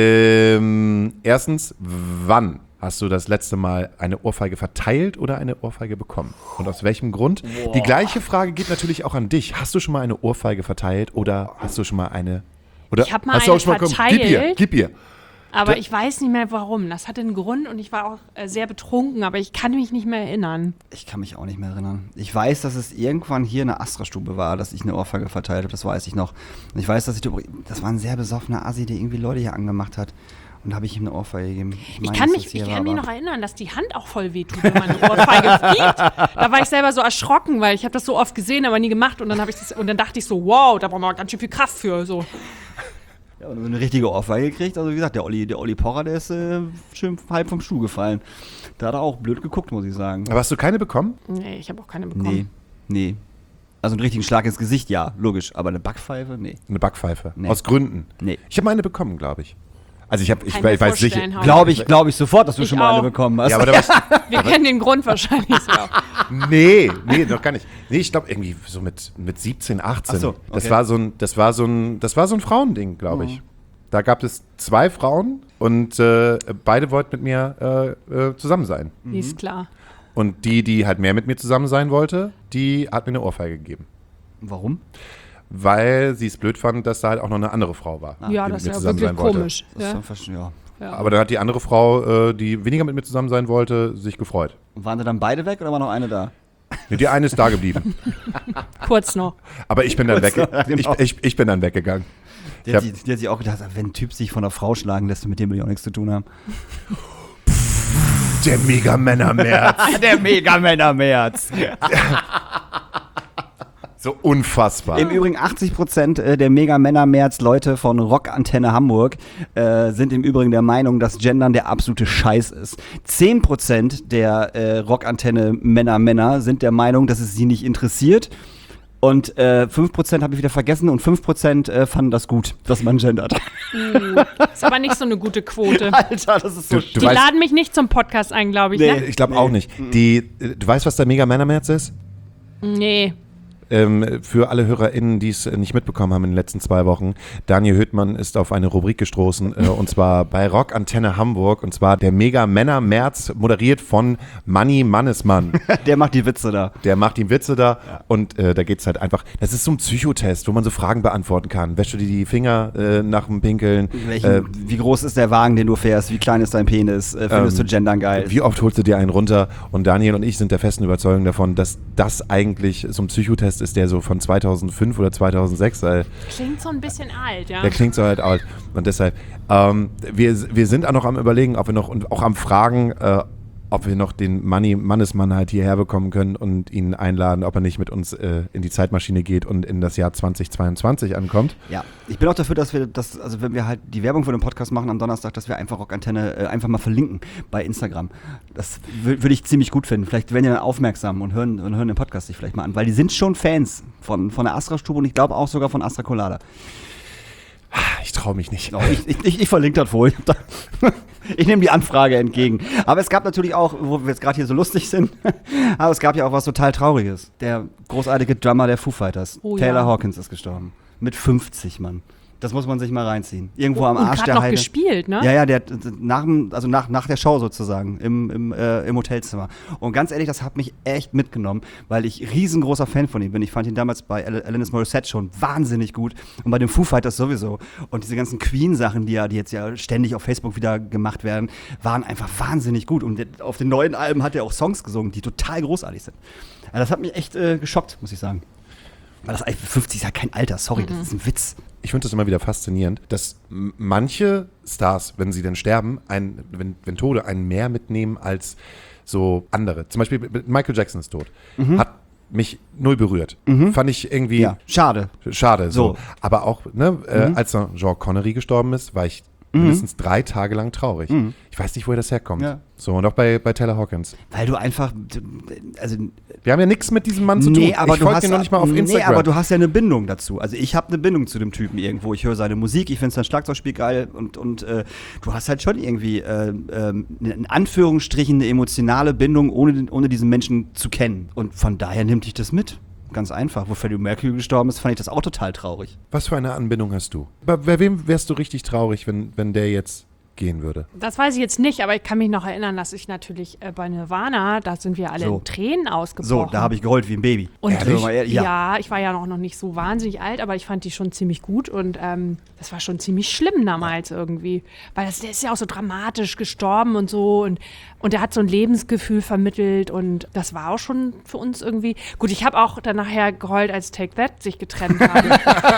Ähm, erstens, wann hast du das letzte Mal eine Ohrfeige verteilt oder eine Ohrfeige bekommen? Und aus welchem Grund? Boah. Die gleiche Frage geht natürlich auch an dich. Hast du schon mal eine Ohrfeige verteilt oder hast du schon mal eine... Oder Ich hab mal hast du eine auch schon mal komm, gib ihr, verteilt. gib ihr. Aber Da- ich weiß nicht mehr warum. Das hatte einen Grund und ich war auch äh, sehr betrunken, aber ich kann mich nicht mehr erinnern. Ich kann mich auch nicht mehr erinnern. Ich weiß, dass es irgendwann hier in der Astra-Stube war, dass ich eine Ohrfeige verteilt habe, das weiß ich noch. Und ich weiß, dass ich, das war ein sehr besoffener Assi, der irgendwie Leute hier angemacht hat. Und da habe ich ihm eine Ohrfeige gegeben. Ich meine, kann dass mich, das hier ich war, kann mich aber- noch erinnern, dass die Hand auch voll wehtut, wenn man eine Ohrfeige fliegt. Da war ich selber so erschrocken, weil ich habe das so oft gesehen, aber nie gemacht. Und dann, hab ich das, und dann dachte ich so, wow, da braucht man ganz schön viel Kraft für. So. Ja, und eine richtige Ohrfeige gekriegt. Also wie gesagt, der Olli, der Olli Pocher, der ist äh, schön halb vom Stuhl gefallen. Da hat er auch blöd geguckt, muss ich sagen. Aber hast du keine bekommen? Nee, ich habe auch keine Nee, bekommen. nee. Also einen richtigen Schlag ins Gesicht, ja, logisch. Aber eine Backpfeife, nee. Eine Backpfeife? Nee. Aus Gründen? Nee. Ich habe meine bekommen, glaube ich. Also ich habe, ich, Kann mir ich weiß sicher. vorstellen, Hauke. Glaube ich, glaube ich sofort, dass du Ich schon mal auch. eine bekommen hast. Ja, aber da war Wir kennen den Grund wahrscheinlich so. Nee, nee, noch gar nicht. Nee, ich glaube irgendwie so mit, mit siebzehn, achtzehn. Ach so, Das okay. war so ein, das war so ein, das war so ein Frauending, glaube ich. Da gab es zwei Frauen und äh, beide wollten mit mir äh, äh, zusammen sein. Nee, ist klar. Und die, die halt mehr mit mir zusammen sein wollte, die hat mir eine Ohrfeige gegeben. Warum? Weil sie es blöd fand, dass da halt auch noch eine andere Frau war. Ja, die das mit ist mir ja zusammen wirklich sein wollte. komisch. Das ist Ja. dann fast, ja. Ja. Aber dann hat die andere Frau, äh, die weniger mit mir zusammen sein wollte, sich gefreut. Und waren sie dann beide weg oder war noch eine da? Nee, die eine ist da geblieben. Kurz noch. Aber ich bin dann weg. Ja, genau. ich, ich, ich bin dann weggegangen. Die Ich hat, hab- sich, die hat sich auch gedacht, wenn ein Typ sich von einer Frau schlagen lässt, mit dem will ich auch nichts zu tun haben. Der Mega-Männer-März. Der Mega-Männer-März. So unfassbar. Im Übrigen achtzig Prozent der Mega-Männer-März-Leute von Rockantenne Hamburg äh, sind im Übrigen der Meinung, dass Gendern der absolute Scheiß ist. zehn Prozent der äh, Rockantenne-Männer-Männer sind der Meinung, dass es sie nicht interessiert. Und äh, fünf Prozent habe ich wieder vergessen und fünf Prozent äh, fanden das gut, dass man gendert. Ist aber nicht so eine gute Quote. Alter, das ist so Du- sch- du Die weißt- laden mich nicht zum Podcast ein, glaube ich. Nee. Ne? Ich glaube auch nicht. Die, äh, du weißt, was der Mega-Männer-März ist? Nee. Ähm, für alle HörerInnen, die es äh, nicht mitbekommen haben in den letzten zwei Wochen, Daniel Höhtmann ist auf eine Rubrik gestoßen, äh, und zwar bei Rockantenne Hamburg, und zwar der Mega-Männer-März, moderiert von Manni Mannesmann. Der macht die Witze da. Der macht ihm Witze da, und äh, da geht's halt einfach, das ist so ein Psychotest, wo man so Fragen beantworten kann. Wäschst du dir die Finger äh, nach dem Pinkeln? Welchen, Äh, wie groß ist der Wagen, den du fährst? Wie klein ist dein Penis? Äh, findest Ähm, du Gendern geil? Wie oft holst du dir einen runter? Und Daniel und ich sind der festen Überzeugung davon, dass das eigentlich so ein Psychotest ist, der so von zweitausendfünf oder zweitausendsechs, weil Klingt so ein bisschen alt, ja. der klingt so halt alt. Und deshalb, ähm, wir, wir sind auch noch am Überlegen, ob wir noch, und auch am Fragen, äh, ob wir noch den Manni Mannesmann halt hierher bekommen können und ihn einladen, ob er nicht mit uns äh, in die Zeitmaschine geht und in das Jahr zweitausendzweiundzwanzig ankommt. Ja, ich bin auch dafür, dass wir das, also wenn wir halt die Werbung für den Podcast machen am Donnerstag, dass wir einfach Rockantenne äh, einfach mal verlinken bei Instagram. Das wür- würde ich ziemlich gut finden. Vielleicht werden die dann aufmerksam und hören, und hören den Podcast sich vielleicht mal an, weil die sind schon Fans von, von der Astra-Stube und ich glaube auch sogar von Astra Colada. Ich traue mich nicht. Genau, ich, ich, ich, ich verlinke das wohl. Ich nehme die Anfrage entgegen. Aber es gab natürlich auch, wo wir jetzt gerade hier so lustig sind, aber es gab ja auch was total Trauriges. Der großartige Drummer der Foo Fighters, Oh, Taylor ja. Hawkins, ist gestorben. Mit fünfzig, Mann. Das muss man sich mal reinziehen. Irgendwo am Und Arsch grad der noch Heide. gespielt, ne? Ja, ja, der nach, dem- also nach, nach der Show sozusagen, im, im, äh, im Hotelzimmer. Und ganz ehrlich, das hat mich echt mitgenommen, weil ich riesengroßer Fan von ihm bin. Ich fand ihn damals bei Al- Alanis Morissette schon wahnsinnig gut und bei den Foo Fighters sowieso. Und diese ganzen Queen-Sachen, die ja, die jetzt ja ständig auf Facebook wieder gemacht werden, waren einfach wahnsinnig gut. Und der- auf den neuen Alben hat er auch Songs gesungen, die total großartig sind. Also das hat mich echt äh, geschockt, muss ich sagen. Weil das fünfzig ist ja kein Alter, sorry, das ist ein Witz. Ich finde das immer wieder faszinierend, dass m- manche Stars, wenn sie dann sterben, ein, wenn, wenn Tode einen mehr mitnehmen als so andere. Zum Beispiel Michael Jackson ist tot. Hat mich null berührt. Fand ich irgendwie Ja, schade. schade. So. So. Aber auch, ne, äh, als dann Jean Connery gestorben ist, war ich mindestens drei Tage lang traurig. Ich weiß nicht, woher das herkommt. Ja. So, und auch bei, bei Taylor Hawkins. Weil du einfach, also Wir haben ja nichts mit diesem Mann zu tun. nee, aber ich du folge hast dir noch nicht mal auf nee, Instagram. aber du hast ja eine Bindung dazu. Also ich habe eine Bindung zu dem Typen irgendwo. Ich höre seine Musik, ich finde sein Schlagzeugspiel geil und, und äh, du hast halt schon irgendwie äh, ähm, in Anführungsstrichen eine emotionale Bindung, ohne, den- ohne diesen Menschen zu kennen. Und von daher nimmt dich das mit. Ganz einfach. Wo Freddie Mercury gestorben ist, fand ich das auch total traurig. Was für eine Anbindung hast du? Bei, bei wem wärst du richtig traurig, wenn, wenn der jetzt gehen würde? Das weiß ich jetzt nicht, aber ich kann mich noch erinnern, dass ich natürlich äh, bei Nirvana, da sind wir alle So. in Tränen So, ausgebrochen. da habe ich geheult wie ein Baby. Und Ehrlich? äh, Mal ehrlich, ja. ja. ich war ja noch, noch nicht so wahnsinnig alt, aber ich fand die schon ziemlich gut und ähm, das war schon ziemlich schlimm damals irgendwie. Weil das, der ist ja auch so dramatisch gestorben und so und, und der hat so ein Lebensgefühl vermittelt und das war auch schon für uns irgendwie. Gut, ich habe auch dann nachher geheult, als Take That sich getrennt haben.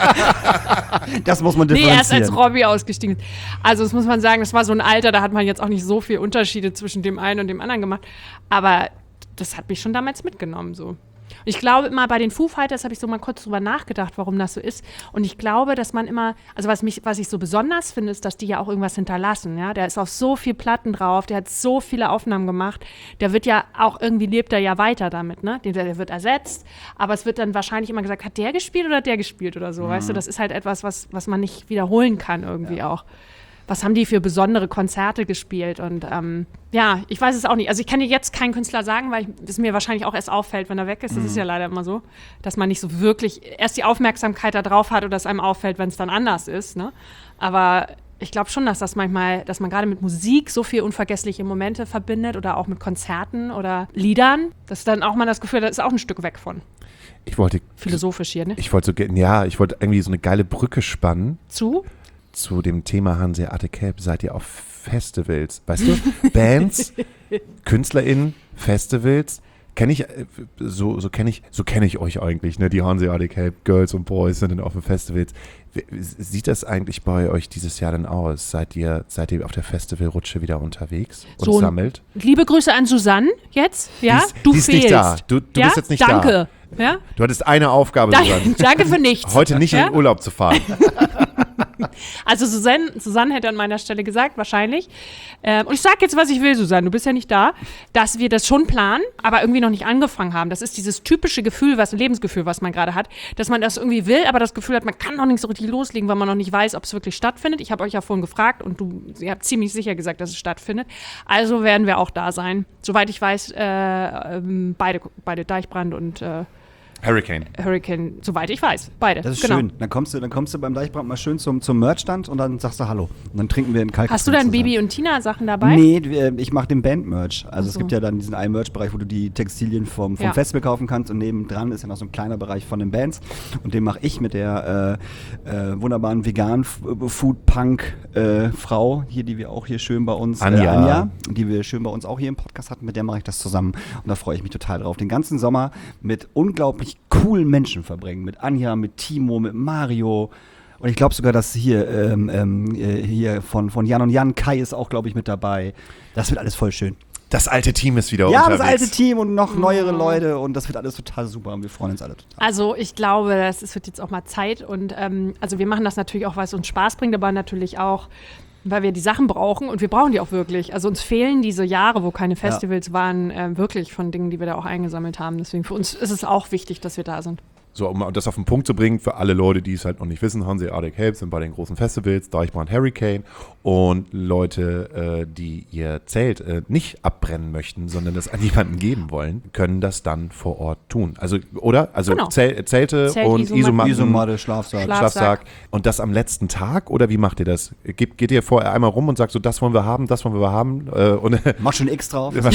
Das muss man Nee, differenzieren. erst als Robbie ausgestiegen ist. Also das muss man sagen, das war so ein Alter, da hat man jetzt auch nicht so viel Unterschiede zwischen dem einen und dem anderen gemacht. Aber das hat mich schon damals mitgenommen so. Und ich glaube immer, bei den Foo Fighters habe ich so mal kurz drüber nachgedacht, warum das so ist. Und ich glaube, dass man immer, also was mich, was ich so besonders finde, ist, dass die ja auch irgendwas hinterlassen. Ja? Der ist auf so viel Platten drauf, der hat so viele Aufnahmen gemacht. Der wird ja auch, irgendwie lebt er ja weiter damit, ne? Der, der wird ersetzt, aber es wird dann wahrscheinlich immer gesagt, hat der gespielt oder hat der gespielt oder so, weißt du? Das ist halt etwas, was, was man nicht wiederholen kann irgendwie auch. Was haben die für besondere Konzerte gespielt? Und ähm, ja, ich weiß es auch nicht. Also ich kann dir jetzt keinen Künstler sagen, weil ich- es mir wahrscheinlich auch erst auffällt, wenn er weg ist. Das ist ja leider immer so, dass man nicht so wirklich erst die Aufmerksamkeit da drauf hat oder es einem auffällt, wenn es dann anders ist. Ne? Aber ich glaube schon, dass das manchmal, dass man gerade mit Musik so viel unvergessliche Momente verbindet oder auch mit Konzerten oder Liedern, dass dann auch man das Gefühl hat, da ist auch ein Stück weg von. Ich wollte, Philosophisch hier, ne? ich wollte so, ge- ja, ich wollte irgendwie so eine geile Brücke spannen Zu? zu dem Thema Hanseatic Kelp. Seid ihr auf Festivals? Weißt du, Bands, KünstlerInnen, Festivals. Kenne ich, äh, so, so kenne ich, so kenne ich euch eigentlich, ne? Die Hanseatic Kelp Girls und Boys sind dann auf den Festivals. Wie sieht das eigentlich bei euch dieses Jahr denn aus? Seid ihr, seid ihr auf der Festivalrutsche wieder unterwegs und So ein- sammelt? Liebe Grüße an Susanne jetzt. Ja, Die ist- du die ist fehlst. nicht da. Du- du ja? bist jetzt nicht da. Danke. Ja? Du hattest eine Aufgabe, Danke, Susanne. danke für nichts. Heute nicht ja? in den Urlaub zu fahren. Also Susanne, Susanne hätte an meiner Stelle gesagt, wahrscheinlich. Ähm, und ich sage jetzt, was ich will, Susanne, du bist ja nicht da, dass wir das schon planen, aber irgendwie noch nicht angefangen haben. Das ist dieses typische Gefühl, was Lebensgefühl, was man gerade hat, dass man das irgendwie will, aber das Gefühl hat, man kann noch nicht so richtig loslegen, weil man noch nicht weiß, ob es wirklich stattfindet. Ich habe euch ja vorhin gefragt und du, ihr habt ziemlich sicher gesagt, dass es stattfindet. Also werden wir auch da sein. Soweit ich weiß, äh, ähm, beide, beide Deichbrand und äh, Hurricane. Hurricane, soweit ich weiß, beide. Das ist genau. schön. Dann kommst du, dann kommst du beim Deichbrand mal schön zum, zum Merchstand und dann sagst du Hallo. Und dann trinken wir einen Kalk. Hast du dann Bibi und Tina Sachen dabei? Nee, wir- ich mache den Band-Merch. Also Ach es so. gibt ja dann diesen einen Merch-Bereich, wo du die Textilien vom, vom Ja. Festival kaufen kannst und nebendran ist ja noch so ein kleiner Bereich von den Bands und den mache ich mit der äh, äh, wunderbaren Vegan-Food-Punk-Frau, hier, die wir auch hier schön bei uns, Anja. Äh, Anja, die wir schön bei uns auch hier im Podcast hatten, mit der mache ich das zusammen und da freue ich mich total drauf. Den ganzen Sommer mit unglaublich coolen Menschen verbringen, mit Anja, mit Timo, mit Mario. Und ich glaube sogar, dass hier, ähm, ähm, äh, hier von, von Jan und Jan, Kai ist auch, glaube ich, mit dabei. Das wird alles voll schön. Das alte Team ist wieder Ja, unterwegs. das alte Team und noch neuere Leute und das wird alles total super und wir freuen uns alle total. Also ich glaube, das es wird jetzt auch mal Zeit und ähm, also wir machen das natürlich auch, weil es uns Spaß bringt, aber natürlich auch, weil wir die Sachen brauchen und wir brauchen die auch wirklich. Also uns fehlen diese Jahre, wo keine Festivals waren, äh, wirklich von Dingen, die wir da auch eingesammelt haben. Deswegen für uns ist es auch wichtig, dass wir da sind. So, um das auf den Punkt zu bringen, für alle Leute, die es halt noch nicht wissen, Hanseatic Help sind bei den großen Festivals, Deichbrand Hurricane und Leute, äh, die ihr Zelt äh, nicht abbrennen möchten, sondern das an jemanden geben wollen, können das dann vor Ort tun. Also, oder? Also Genau. Zel- Zelte Zelt, und Isomatten. Isomatten, Isomatte, Schlafsack. Schlaf- Schlafsack. Und das am letzten Tag? Oder wie macht ihr das? Geht, geht ihr vorher einmal rum und sagt so, das wollen wir haben, das wollen wir haben? Äh, und Mach schon X drauf. Schon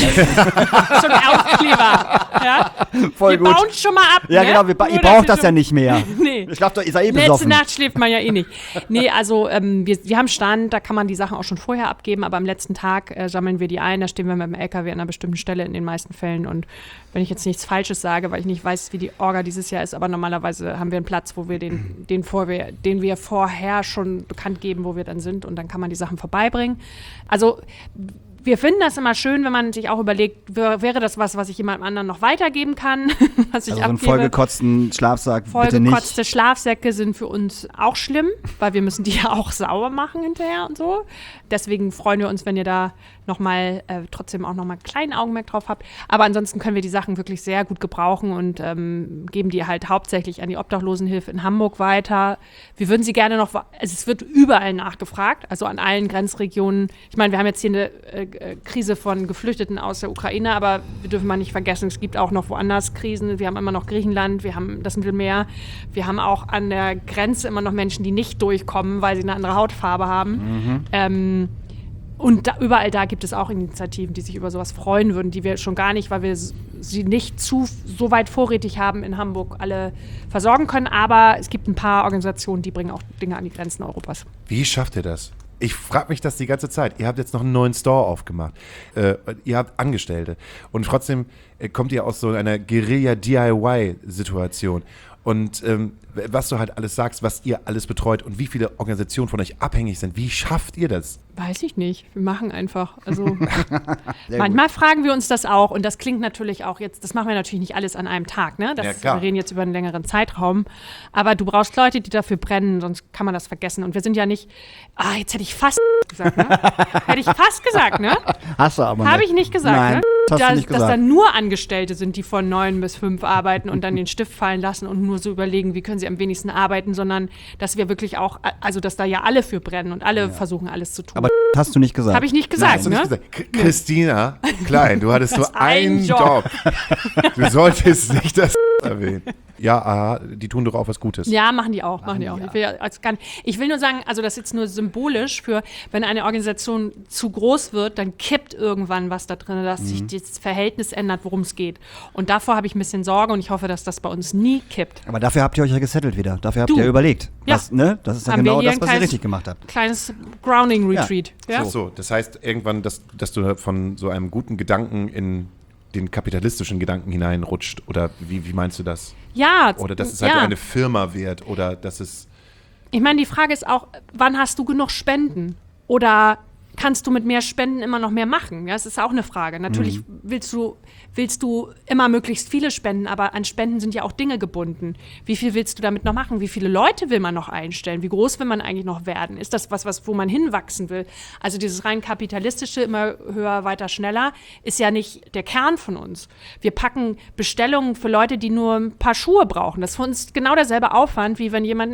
Aufkleber. Ja? Voll wir gut. bauen schon mal ab. Ja, ne? genau, wir ba- Nur, ihr dass braucht wir das schon- ja nicht mehr. Nee. Ich schlaft doch, ihr seid eh Letzte besoffen. Nacht schläft man ja eh nicht. Nee, also ähm, wir, wir haben Stand, da kann man die Sachen auch schon vorher abgeben, aber am letzten Tag äh, sammeln wir die ein, da stehen wir mit dem L K W an einer bestimmten Stelle in den meisten Fällen und wenn ich jetzt nichts Falsches sage, weil ich nicht weiß, wie die Orga dieses Jahr ist, aber normalerweise haben wir einen Platz, wo wir den, den, vor, den wir vorher schon bekannt geben, wo wir dann sind und dann kann man die Sachen vorbeibringen. Also wir finden das immer schön, wenn man sich auch überlegt, wär, wäre das was, was ich jemandem anderen noch weitergeben kann, was ich Also so einen abgebe. vollgekotzten Schlafsack bitte Vollgekotzte nicht. Schlafsäcke sind für uns auch schlimm, weil wir müssen die ja auch sauber machen hinterher und so. Deswegen freuen wir uns, wenn ihr da nochmal äh, trotzdem auch nochmal einen kleinen Augenmerk drauf habt. Aber ansonsten können wir die Sachen wirklich sehr gut gebrauchen und ähm, geben die halt hauptsächlich an die Obdachlosenhilfe in Hamburg weiter. Wir würden sie gerne noch, also es wird überall nachgefragt, also an allen Grenzregionen. Ich meine, wir haben jetzt hier eine äh, Krise von Geflüchteten aus der Ukraine, aber wir dürfen mal nicht vergessen, es gibt auch noch woanders Krisen. Wir haben immer noch Griechenland, wir haben das Mittelmeer, wir haben auch an der Grenze immer noch Menschen, die nicht durchkommen, weil sie eine andere Hautfarbe haben. Mhm. Ähm, und da, überall da gibt es auch Initiativen, die sich über sowas freuen würden, die wir schon gar nicht, weil wir sie nicht zu so weit vorrätig haben in Hamburg, alle versorgen können. Aber es gibt ein paar Organisationen, die bringen auch Dinge an die Grenzen Europas. Wie schafft ihr das? Ich frage mich das die ganze Zeit. Ihr habt jetzt noch einen neuen Store aufgemacht. Äh, ihr habt Angestellte. Und trotzdem äh, kommt ihr aus so einer Guerilla-D I Y-Situation. Und ähm, was du halt alles sagst, was ihr alles betreut und wie viele Organisationen von euch abhängig sind, wie schafft ihr das? Weiß ich nicht. Wir machen einfach. Also manchmal fragen wir uns das auch und das klingt natürlich auch jetzt, das machen wir natürlich nicht alles an einem Tag, ne? Das, Ja, klar. wir reden jetzt über einen längeren Zeitraum. Aber du brauchst Leute, die dafür brennen, sonst kann man das vergessen. Und wir sind ja nicht, ah, jetzt hätte ich fast gesagt, ne? Hätte ich fast gesagt, ne? Hast du aber Habe nicht. ich nicht gesagt, Nein, ne? das hast dass, du nicht dass gesagt. da nur Angestellte sind, die von neun bis fünf arbeiten und dann den Stift fallen lassen und nur so überlegen, wie können sie am wenigsten arbeiten, sondern dass wir wirklich auch, also dass da ja alle für brennen und alle versuchen, alles zu tun. Aber hast du nicht gesagt. Habe ich nicht gesagt, Hast du nicht ne? gesagt? K- Christina Klein, du hattest nur Das ist ein einen Job. Job. Du solltest nicht das erwähnen. Ja, aha, die tun doch auch was Gutes. Ja, machen die auch, machen die auch. Ich will, ja als gar nicht, ich will nur sagen, also das ist jetzt nur symbolisch für, wenn eine Organisation zu groß wird, dann kippt irgendwann was da drin, dass Mhm. sich das Verhältnis ändert, worum es geht. Und davor habe ich ein bisschen Sorge und ich hoffe, dass das bei uns nie kippt. Aber dafür habt ihr euch ja gesettelt wieder. Dafür habt Du. ihr überlegt. Ja. Was, ne? Das ist ja Haben wir genau hier das, ein was ihr kleines- richtig gemacht habt. Kleines Grounding-Retreat. Ja. Ach so, das heißt irgendwann, dass, dass du von so einem guten Gedanken in den kapitalistischen Gedanken hineinrutscht? Oder wie, wie meinst du das? Ja, Oder dass es halt ja. eine Firma wird? Oder dass es... Ich meine, die Frage ist auch, wann hast du genug Spenden? Oder kannst du mit mehr Spenden immer noch mehr machen? Ja, das ist auch eine Frage. Natürlich willst du, willst du immer möglichst viele spenden, aber an Spenden sind ja auch Dinge gebunden. Wie viel willst du damit noch machen? Wie viele Leute will man noch einstellen? Wie groß will man eigentlich noch werden? Ist das was, was wo man hinwachsen will? Also dieses rein kapitalistische, immer höher, weiter, schneller, ist ja nicht der Kern von uns. Wir packen Bestellungen für Leute, die nur ein paar Schuhe brauchen. Das ist für uns genau derselbe Aufwand, wie wenn jemand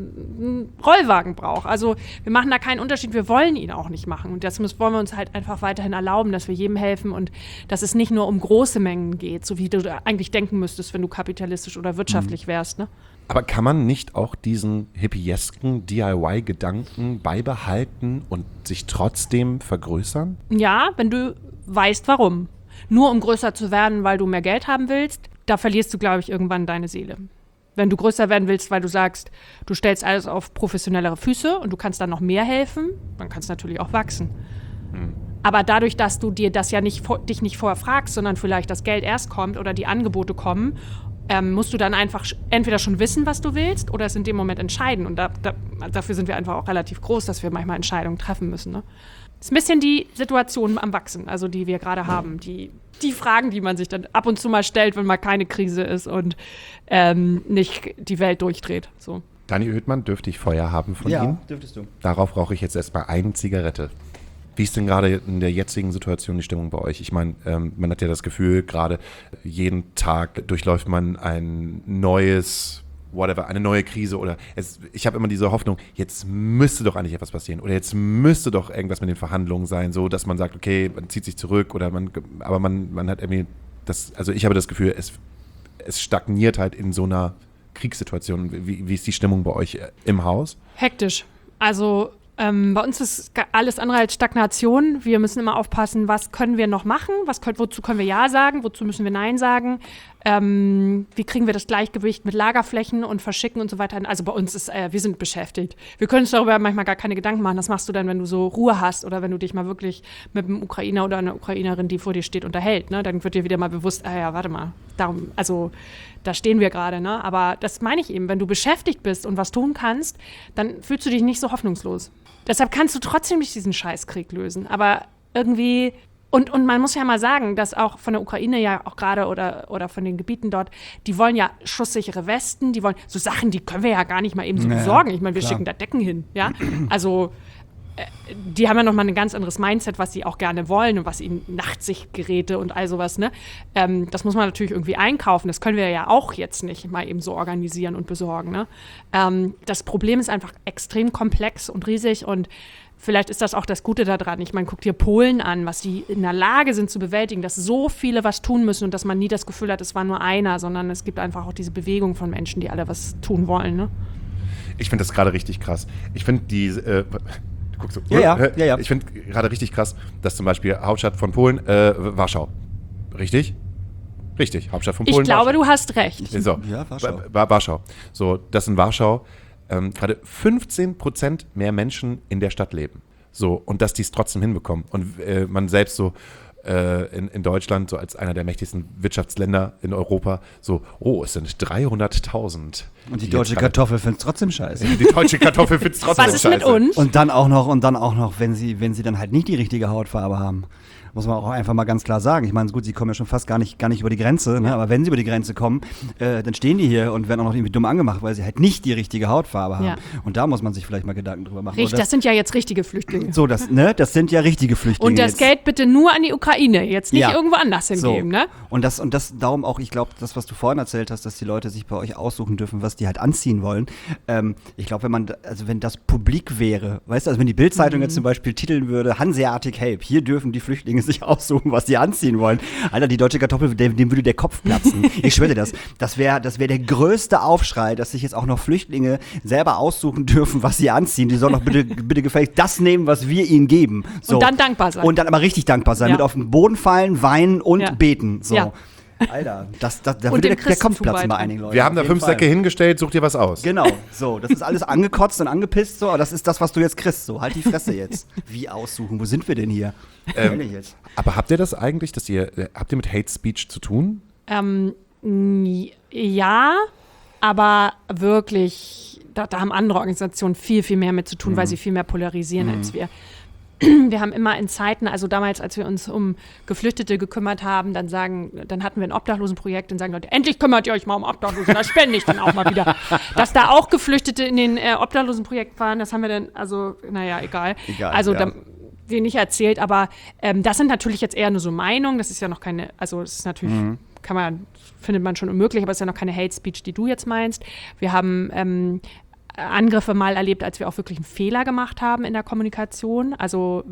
einen Rollwagen braucht. Also wir machen da keinen Unterschied. Wir wollen ihn auch nicht machen. Und das müssen, wollen wir uns halt einfach weiterhin erlauben, dass wir jedem helfen und dass es nicht nur um große Mengen geht, so wie du eigentlich denken müsstest, wenn du kapitalistisch oder wirtschaftlich wärst. Ne? Aber kann man nicht auch diesen hippiesken D I Y-Gedanken beibehalten und sich trotzdem vergrößern? Ja, wenn du weißt, warum. Nur um größer zu werden, weil du mehr Geld haben willst, da verlierst du, glaube ich, irgendwann deine Seele. Wenn du größer werden willst, weil du sagst, du stellst alles auf professionellere Füße und du kannst dann noch mehr helfen, dann kannst du natürlich auch wachsen. Hm. Aber dadurch, dass du dir das ja nicht, dich nicht vorher fragst, sondern vielleicht das Geld erst kommt oder die Angebote kommen, ähm, musst du dann einfach entweder schon wissen, was du willst, oder es in dem Moment entscheiden. Und da, da, dafür sind wir einfach auch relativ groß, dass wir manchmal Entscheidungen treffen müssen. Ne? Das ist ein bisschen die Situation am Wachsen, also die wir gerade haben. Die, die Fragen, die man sich dann ab und zu mal stellt, wenn mal keine Krise ist und ähm, nicht die Welt durchdreht. So. Dani Oethmann, dürfte ich Feuer haben von Ja, Ihnen? dürftest du. Darauf rauche ich jetzt erstmal eine Zigarette. Wie ist denn gerade in der jetzigen Situation die Stimmung bei euch? Ich meine, ähm, man hat ja das Gefühl, gerade jeden Tag durchläuft man ein neues, whatever, eine neue Krise oder es, ich habe immer diese Hoffnung, jetzt müsste doch eigentlich etwas passieren oder jetzt müsste doch irgendwas mit den Verhandlungen sein, so dass man sagt, okay, man zieht sich zurück oder man, aber man, man hat irgendwie das, also ich habe das Gefühl, es, es stagniert halt in so einer Kriegssituation. Wie, wie ist die Stimmung bei euch im Haus? Hektisch. Also ähm, bei uns ist alles andere als Stagnation. Wir müssen immer aufpassen, was können wir noch machen, was können, wozu können wir Ja sagen, wozu müssen wir Nein sagen. Ähm, wie kriegen wir das Gleichgewicht mit Lagerflächen und Verschicken und so weiter? Also bei uns ist, äh, wir sind beschäftigt. Wir können uns darüber manchmal gar keine Gedanken machen. Das machst du dann, wenn du so Ruhe hast oder wenn du dich mal wirklich mit einem Ukrainer oder einer Ukrainerin, die vor dir steht, unterhält. Ne? Dann wird dir wieder mal bewusst, ah ja, warte mal, darum, also da stehen wir gerade. Ne? Aber das meine ich eben, wenn du beschäftigt bist und was tun kannst, dann fühlst du dich nicht so hoffnungslos. Deshalb kannst du trotzdem nicht diesen Scheißkrieg lösen. Aber irgendwie... Und, und man muss ja mal sagen, dass auch von der Ukraine ja auch gerade oder, oder von den Gebieten dort, die wollen ja schusssichere Westen, die wollen so Sachen, die können wir ja gar nicht mal eben so naja, besorgen. Ich meine, wir klar. schicken da Decken hin, ja. Also äh, die haben ja nochmal ein ganz anderes Mindset, was sie auch gerne wollen und was ihnen Nachtsichtgeräte und all sowas, ne. Ähm, das muss man natürlich irgendwie einkaufen. Das können wir ja auch jetzt nicht mal eben so organisieren und besorgen, ne. Ähm, das Problem ist einfach extrem komplex und riesig und vielleicht ist das auch das Gute daran. Ich meine, guck dir Polen an, was die in der Lage sind zu bewältigen, dass so viele was tun müssen und dass man nie das Gefühl hat, es war nur einer, sondern es gibt einfach auch diese Bewegung von Menschen, die alle was tun wollen. Ne? Ich finde das gerade richtig krass. Ich finde die, äh, du guckst so, Ja, ja, äh, ja, ja. Ich finde gerade richtig krass, dass zum Beispiel Hauptstadt von Polen, äh, Warschau. Richtig? Richtig, Hauptstadt von Polen. Ich glaube, Warschau. du hast recht. So, Ja, Warschau. Wa- Wa- Warschau. So, dass in Warschau ähm, gerade fünfzehn Prozent mehr Menschen in der Stadt leben. So, und dass die es trotzdem hinbekommen. Und äh, man selbst so äh, in, in Deutschland, so als einer der mächtigsten Wirtschaftsländer in Europa, so, oh, es sind dreihunderttausend. Und die deutsche Kartoffel findet es trotzdem scheiße. Die deutsche Kartoffel findet es trotzdem Was ist scheiße. mit uns? Und dann auch noch, und dann auch noch, wenn sie, wenn sie dann halt nicht die richtige Hautfarbe haben. Muss man auch einfach mal ganz klar sagen. Ich meine, gut, sie kommen ja schon fast gar nicht, gar nicht über die Grenze, ne? Aber wenn sie über die Grenze kommen, äh, dann stehen die hier und werden auch noch irgendwie dumm angemacht, weil sie halt nicht die richtige Hautfarbe haben. Ja. Und da muss man sich vielleicht mal Gedanken drüber machen. Richtig, Oder- das sind ja jetzt richtige Flüchtlinge. so, das, ne, das sind ja richtige Flüchtlinge. Und das jetzt. Geld bitte nur an die Ukraine, jetzt nicht Ja. irgendwo anders hingeben, so. ne? Und das, und das darum auch, ich glaube, das, was du vorhin erzählt hast, dass die Leute sich bei euch aussuchen dürfen, was die halt anziehen wollen. Ähm, ich glaube, wenn man, da- also wenn das publik wäre, weißt du, also wenn die Bild-Zeitung Mhm. jetzt zum Beispiel titeln würde, Hanseatic Help, hier dürfen die Flüchtlinge sich aussuchen, was sie anziehen wollen. Alter, die deutsche Kartoffel, dem, dem würde der Kopf platzen. Ich schwöre dir das. Das wäre das wär der größte Aufschrei, dass sich jetzt auch noch Flüchtlinge selber aussuchen dürfen, was sie anziehen. Die sollen doch bitte, bitte gefälligst das nehmen, was wir ihnen geben. So. Und dann dankbar sein. Und dann aber richtig dankbar sein. Ja. Mit auf den Boden fallen, weinen und Ja. beten. So. Ja. Alter, das, das, da Und würde dem der, der Kopf Christentum platzen bei beitragen. einigen Leuten. Wir haben da Auf jeden fünf Fall. Säcke hingestellt, such dir was aus. Genau, so, das ist alles angekotzt und angepisst, so, aber das ist das, was du jetzt kriegst, so, halt die Fresse jetzt. Wie aussuchen, wo sind wir denn hier? Ähm, Ehrlich jetzt. Aber habt ihr das eigentlich, dass ihr, äh, habt ihr mit Hate Speech zu tun? Ähm, n- ja, aber wirklich, da, da haben andere Organisationen viel, viel mehr mit zu tun, weil sie viel mehr polarisieren als wir. Wir haben immer in Zeiten, also damals, als wir uns um Geflüchtete gekümmert haben, dann sagen, dann hatten wir ein Obdachlosenprojekt, dann sagen Leute, endlich kümmert ihr euch mal um Obdachlose, da spende ich dann auch mal wieder. Dass da auch Geflüchtete in den äh, Obdachlosenprojekten waren, das haben wir dann, also, naja, egal. Egal, also, ja. da, dir nicht erzählt, aber ähm, das sind natürlich jetzt eher nur so Meinungen, das ist ja noch keine, also es ist natürlich, kann man, findet man schon unmöglich, aber es ist ja noch keine Hate Speech, die du jetzt meinst. Wir haben ähm, Angriffe mal erlebt, als wir auch wirklich einen Fehler gemacht haben in der Kommunikation. Also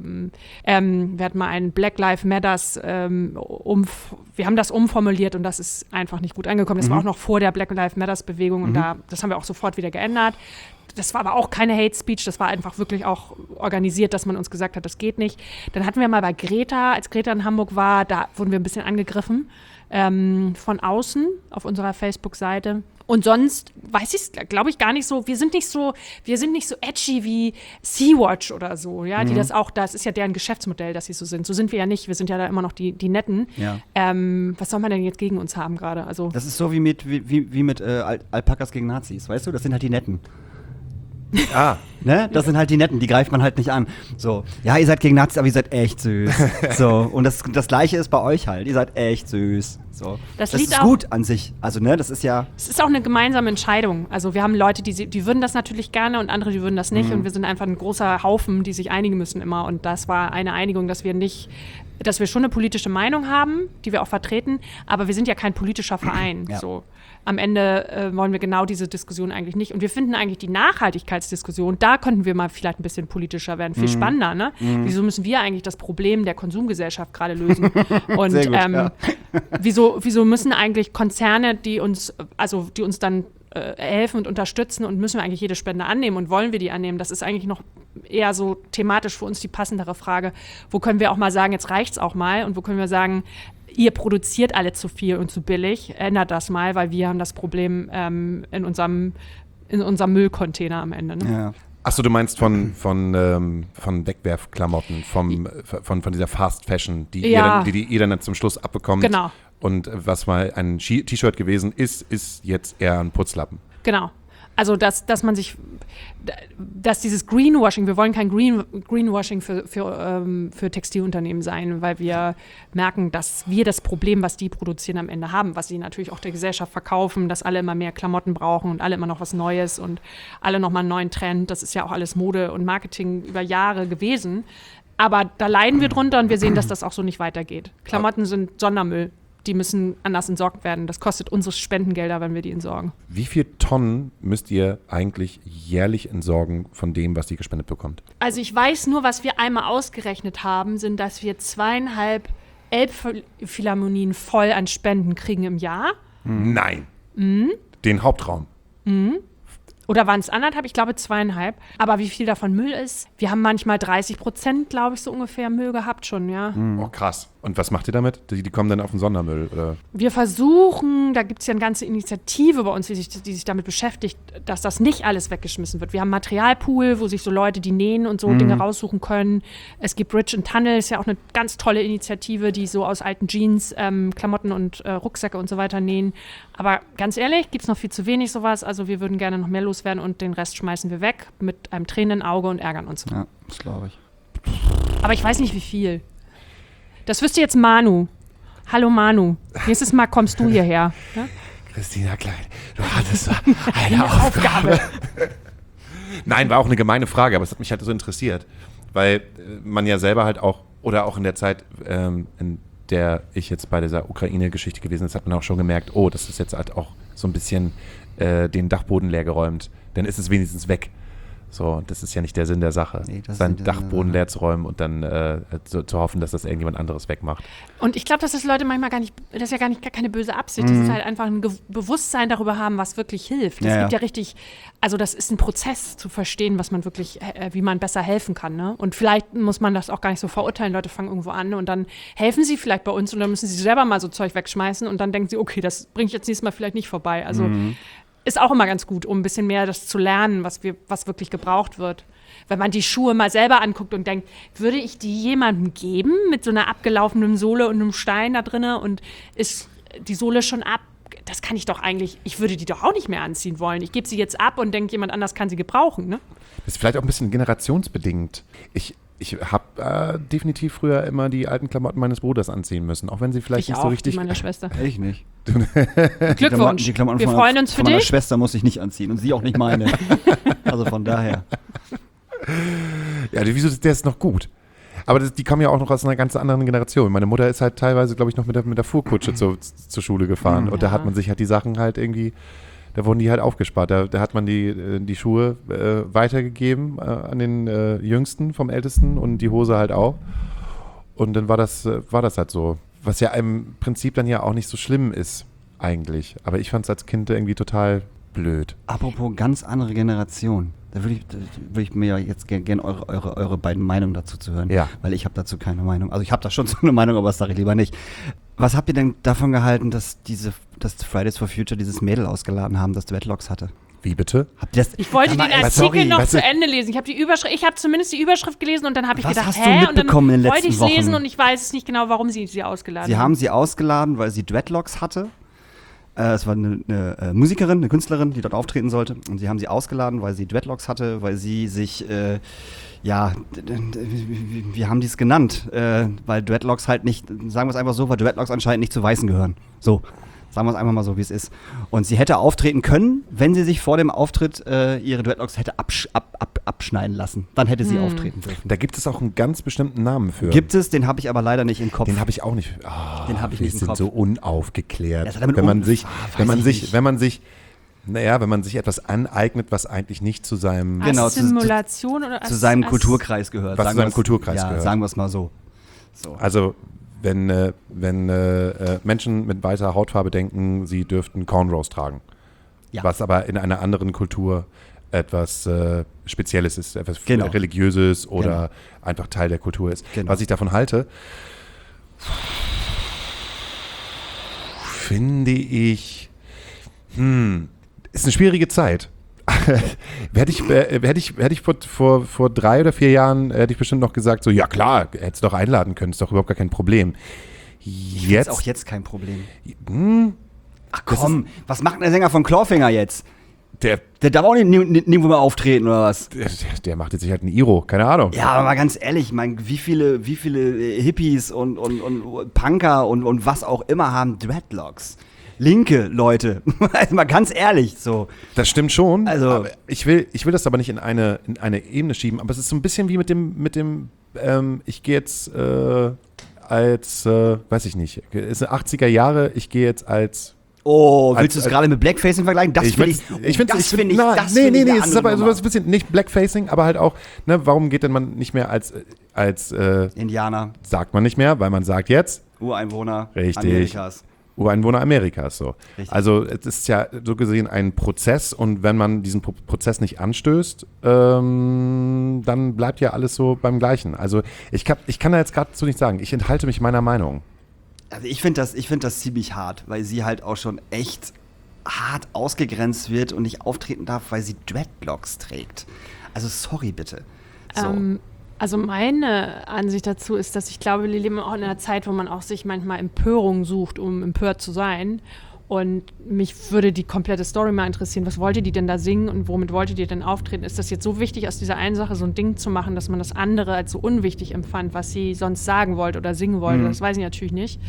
ähm, wir hatten mal einen Black Lives Matters, ähm, um, wir haben das umformuliert und das ist einfach nicht gut angekommen. Das Mhm. war auch noch vor der Black Lives Matters Bewegung und da, das haben wir auch sofort wieder geändert. Das war aber auch keine Hate Speech, das war einfach wirklich auch organisiert, dass man uns gesagt hat, das geht nicht. Dann hatten wir mal bei Greta, als Greta in Hamburg war, da wurden wir ein bisschen angegriffen ähm, von außen auf unserer Facebook-Seite. Und sonst weiß ich es, glaube ich, gar nicht so. Wir sind nicht so, wir sind nicht so edgy wie Sea-Watch oder so, ja, die das auch, das ist ja deren Geschäftsmodell, dass sie so sind. So sind wir ja nicht. Wir sind ja da immer noch die, die Netten. Ja. Ähm, was soll man denn jetzt gegen uns haben gerade? Also Das ist so wie mit, wie, wie, wie mit äh, Al Alpakas gegen Nazis, weißt du? Das sind halt die Netten. Ah, Ne? Das sind halt die Netten, die greift man halt nicht an. So, ja, ihr seid gegen Nazis, aber ihr seid echt süß. So, und das, das Gleiche ist bei euch halt. Ihr seid echt süß. So. Das Das liegt ist auch- gut an sich. Also, ne, das ist ja. Es ist auch eine gemeinsame Entscheidung. Also wir haben Leute, die, sie- die würden das natürlich gerne und andere, die würden das Mhm. nicht. Und wir sind einfach ein großer Haufen, die sich einigen müssen immer. Und das war eine Einigung, dass wir nicht, dass wir schon eine politische Meinung haben, die wir auch vertreten, aber wir sind ja kein politischer Verein. Ja. So. Am Ende äh, wollen wir genau diese Diskussion eigentlich nicht. Und wir finden eigentlich die Nachhaltigkeitsdiskussion, da könnten wir mal vielleicht ein bisschen politischer werden, Mhm. viel spannender. Ne? Wieso müssen wir eigentlich das Problem der Konsumgesellschaft gerade lösen? Und Sehr gut, ähm, ja. wieso, wieso müssen eigentlich Konzerne, die uns, also die uns dann äh, helfen und unterstützen und müssen wir eigentlich jede Spende annehmen und wollen wir die annehmen? Das ist eigentlich noch eher so thematisch für uns die passendere Frage. Wo können wir auch mal sagen, jetzt reicht's auch mal und wo können wir sagen, ihr produziert alle zu viel und zu billig, ändert das mal, weil wir haben das Problem ähm, in unserem in unserem Müllcontainer am Ende. Ne? Ja. Achso, du meinst von, von, ähm, von Wegwerfklamotten, vom, von, von dieser Fast Fashion, die, ihr Ja. dann, die, die ihr dann zum Schluss abbekommt. Genau. Und äh, was mal ein Ski- T-Shirt gewesen ist, ist jetzt eher ein Putzlappen. Genau. Also, dass, dass man sich, dass dieses Greenwashing, wir wollen kein Green, Greenwashing für, für, ähm, für Textilunternehmen sein, weil wir merken, dass wir das Problem, was die produzieren, am Ende haben, was sie natürlich auch der Gesellschaft verkaufen, dass alle immer mehr Klamotten brauchen und alle immer noch was Neues und alle nochmal einen neuen Trend. Das ist ja auch alles Mode und Marketing über Jahre gewesen. Aber da leiden wir drunter und wir sehen, dass das auch so nicht weitergeht. Klamotten sind Sondermüll. Die müssen anders entsorgt werden. Das kostet unsere Spendengelder, wenn wir die entsorgen. Wie viel Tonnen müsst ihr eigentlich jährlich entsorgen von dem, was ihr gespendet bekommt? Also ich weiß nur, was wir einmal ausgerechnet haben, sind, dass wir zweieinhalb Elbphilharmonien voll an Spenden kriegen im Jahr. Nein. Mhm. Den Hauptraum. Oder waren es anderthalb? Ich glaube zweieinhalb. Aber wie viel davon Müll ist? Wir haben manchmal dreißig Prozent, glaube ich, so ungefähr Müll gehabt schon, ja. Oh, krass. Und was macht ihr damit? Die, die kommen dann auf den Sondermüll, oder? Wir versuchen, da gibt es ja eine ganze Initiative bei uns, die sich, die sich damit beschäftigt, dass das nicht alles weggeschmissen wird. Wir haben einen Materialpool, wo sich so Leute, die nähen und so Dinge raussuchen können. Es gibt Bridge and Tunnel, ist ja auch eine ganz tolle Initiative, die so aus alten Jeans, ähm, Klamotten und äh, Rucksäcke und so weiter nähen. Aber ganz ehrlich, gibt es noch viel zu wenig sowas. Also wir würden gerne noch mehr loswerden und den Rest schmeißen wir weg mit einem tränenden Auge und ärgern uns. Ja, das glaube ich. Aber ich weiß nicht, wie viel. Das wüsste jetzt Manu. Hallo Manu. Nächstes Mal kommst du hierher. Ja? Christina Klein, du hattest eine Aufgabe. Nein, war auch eine gemeine Frage, aber es hat mich halt so interessiert. Weil äh, man ja selber halt auch, oder auch in der Zeit, ähm, in der ich jetzt bei dieser Ukraine-Geschichte gewesen ist, hat man auch schon gemerkt, oh, das ist jetzt halt auch so ein bisschen äh, den Dachboden leergeräumt. Dann ist es wenigstens weg. So, das ist ja nicht der Sinn der Sache, Nee, das ist seinen nicht der Sinn der Dachboden Sache. leer zu räumen und dann äh, zu, zu hoffen, dass das irgendjemand anderes wegmacht. Und ich glaube, dass das Leute manchmal gar nicht, das ist ja gar nicht gar keine böse Absicht. Das ist halt einfach ein Ge Bewusstsein darüber haben, was wirklich hilft. Es Ja, gibt ja. ja richtig, also das ist ein Prozess zu verstehen, was man wirklich, äh, wie man besser helfen kann. Ne? Und vielleicht muss man das auch gar nicht so verurteilen. Leute fangen irgendwo an und dann helfen sie vielleicht bei uns und dann müssen sie selber mal so Zeug wegschmeißen und dann denken sie, okay, das bringe ich jetzt nächstes Mal vielleicht nicht vorbei. Also ist auch immer ganz gut, um ein bisschen mehr das zu lernen, was wir, was wirklich gebraucht wird. Wenn man die Schuhe mal selber anguckt und denkt, würde ich die jemandem geben mit so einer abgelaufenen Sohle und einem Stein da drinne und ist die Sohle schon ab? Das kann ich doch eigentlich, ich würde die doch auch nicht mehr anziehen wollen. Ich gebe sie jetzt ab und denke, jemand anders kann sie gebrauchen. Ne? Das ist vielleicht auch ein bisschen generationsbedingt. Ich, ich habe äh, definitiv früher immer die alten Klamotten meines Bruders anziehen müssen, auch wenn sie vielleicht Ich nicht auch, so die richtig... meiner Schwester. Ich nicht. Glückwunsch. Die Klamotten Wir von, freuen uns für von meiner dich. Schwester muss ich nicht anziehen und sie auch nicht meine. Also von daher. Ja, die- wieso, der ist noch gut. Aber das, die kommen ja auch noch aus einer ganz anderen Generation. Meine Mutter ist halt teilweise, glaube ich, noch mit der, mit der Fuhrkutsche zu, zur Schule gefahren. Und da Ja. hat man sich halt die Sachen halt irgendwie, da wurden die halt aufgespart. Da, da hat man die, äh, die Schuhe äh, weitergegeben äh, an den äh, Jüngsten vom Ältesten und die Hose halt auch. Und dann war das, äh, war das halt so. Was ja im Prinzip dann ja auch nicht so schlimm ist, eigentlich. Aber ich fand es als Kind irgendwie total blöd. Apropos ganz andere Generation. Da würde ich, da würde ich mir ja jetzt gerne gern eure, eure, eure beiden Meinungen dazu zu hören. Ja. Weil ich habe dazu keine Meinung. Also ich habe da schon so eine Meinung, aber das sage ich lieber nicht. Was habt ihr denn davon gehalten, dass diese, dass Fridays for Future dieses Mädel ausgeladen haben, das Dreadlocks hatte? Wie bitte? Habt ihr das? Ich wollte Sag mal, den ey, Artikel sorry, noch weißt zu du- Ende lesen. Ich habe die Überschrift, ich habe zumindest die Überschrift gelesen und dann habe ich Was gedacht, hast du hä? Und dann mitbekommen in den wollte ich es letzten lesen Wochen? und ich weiß es nicht genau, warum sie sie ausgeladen Sie haben. haben sie ausgeladen, weil sie Dreadlocks hatte. Äh, es war eine, eine äh, Musikerin, eine Künstlerin, die dort auftreten sollte. Und sie haben sie ausgeladen, weil sie Dreadlocks hatte, weil sie sich, äh, ja, d- d- wie, wie haben die es genannt? Äh, weil Dreadlocks halt nicht, sagen wir es einfach so, weil Dreadlocks anscheinend nicht zu Weißen gehören. So. Sagen wir es einfach mal so, wie es ist. Und sie hätte auftreten können, wenn sie sich vor dem Auftritt äh, ihre Dreadlocks hätte absch- ab, ab, abschneiden lassen. Dann hätte sie Hm. auftreten dürfen. Da gibt es auch einen ganz bestimmten Namen für. Gibt es, den habe ich aber leider nicht im Kopf. Den habe ich auch nicht. Ah, Den hab ich wir nicht im sind Kopf. so unaufgeklärt. Ja, damit wenn man un- sich, Ah, weiß wenn man ich sich, nicht. wenn man sich, naja, wenn man sich etwas aneignet, was eigentlich nicht zu seinem, Genau, zu- zu- Assimilation oder zu As- seinem As- Kulturkreis gehört. Was zu Sagen seinem wir's- Kulturkreis ja, gehört. sagen wir es mal so. so. also wenn, äh, wenn äh, äh, Menschen mit weißer Hautfarbe denken, sie dürften Cornrows tragen, Ja. was aber in einer anderen Kultur etwas äh, Spezielles ist, etwas Genau. Religiöses oder einfach Teil der Kultur ist. Genau. Was ich davon halte, finde ich, hm, ist eine schwierige Zeit. hätte ich, äh, hätte ich, hätte ich vor, vor, vor drei oder vier Jahren, hätte ich bestimmt noch gesagt, so, ja klar, hättest du doch einladen können, ist doch überhaupt gar kein Problem. Jetzt Jetzt, auch jetzt kein Problem. hm, Ach komm, was macht denn der Sänger von Clawfinger jetzt? der, Der darf auch nicht nie- nie- nirgendwo mehr auftreten oder was? der, der macht jetzt sich halt ein Iro, keine Ahnung. Ja, aber mal ganz ehrlich, ich meine, wie viele, wie viele äh, Hippies und, und, und Punker und, und was auch immer haben Dreadlocks? Linke Leute, also mal ganz ehrlich, so. Das stimmt schon. Also- aber ich will, ich will das aber nicht in eine, in eine Ebene schieben. Aber es ist so ein bisschen wie mit dem, mit dem, ähm, ich gehe jetzt äh, als, äh, weiß ich nicht, es sind achtziger Jahre, ich gehe jetzt als. Oh, Als- willst du es als- gerade mit Blackfacing vergleichen? Das finde ich, find's- ich finde, das ich find, finde ich, na, das nee, find nee, ich nee, eine es ist aber andere sowas ein Nummer. bisschen, nicht Blackfacing, aber halt auch, ne, warum geht denn man nicht mehr als, als, äh, Indianer, sagt man nicht mehr, weil man sagt jetzt, Ureinwohner Richtig. Amerikas. Ureinwohner Amerikas, so. Richtig. Also es ist ja so gesehen ein Prozess und wenn man diesen Pro- Prozess nicht anstößt, ähm, dann bleibt ja alles so beim Gleichen. Also ich kann, ich kann da jetzt gerade so nicht sagen. Ich enthalte mich meiner Meinung. Also ich finde das, ich find das ziemlich hart, weil sie halt auch schon echt hart ausgegrenzt wird und nicht auftreten darf, weil sie Dreadlocks trägt. Also sorry bitte. So. Ähm, also meine Ansicht dazu ist, dass ich glaube, wir leben auch in einer Zeit, wo man auch sich manchmal Empörung sucht, um empört zu sein. Und mich würde die komplette Story mal interessieren. Was wollte die denn da singen und womit wollte die denn auftreten? Ist das jetzt so wichtig, aus dieser einen Sache so ein Ding zu machen, dass man das andere als so unwichtig empfand, was sie sonst sagen wollte oder singen wollte? Mhm. Das weiß ich natürlich nicht.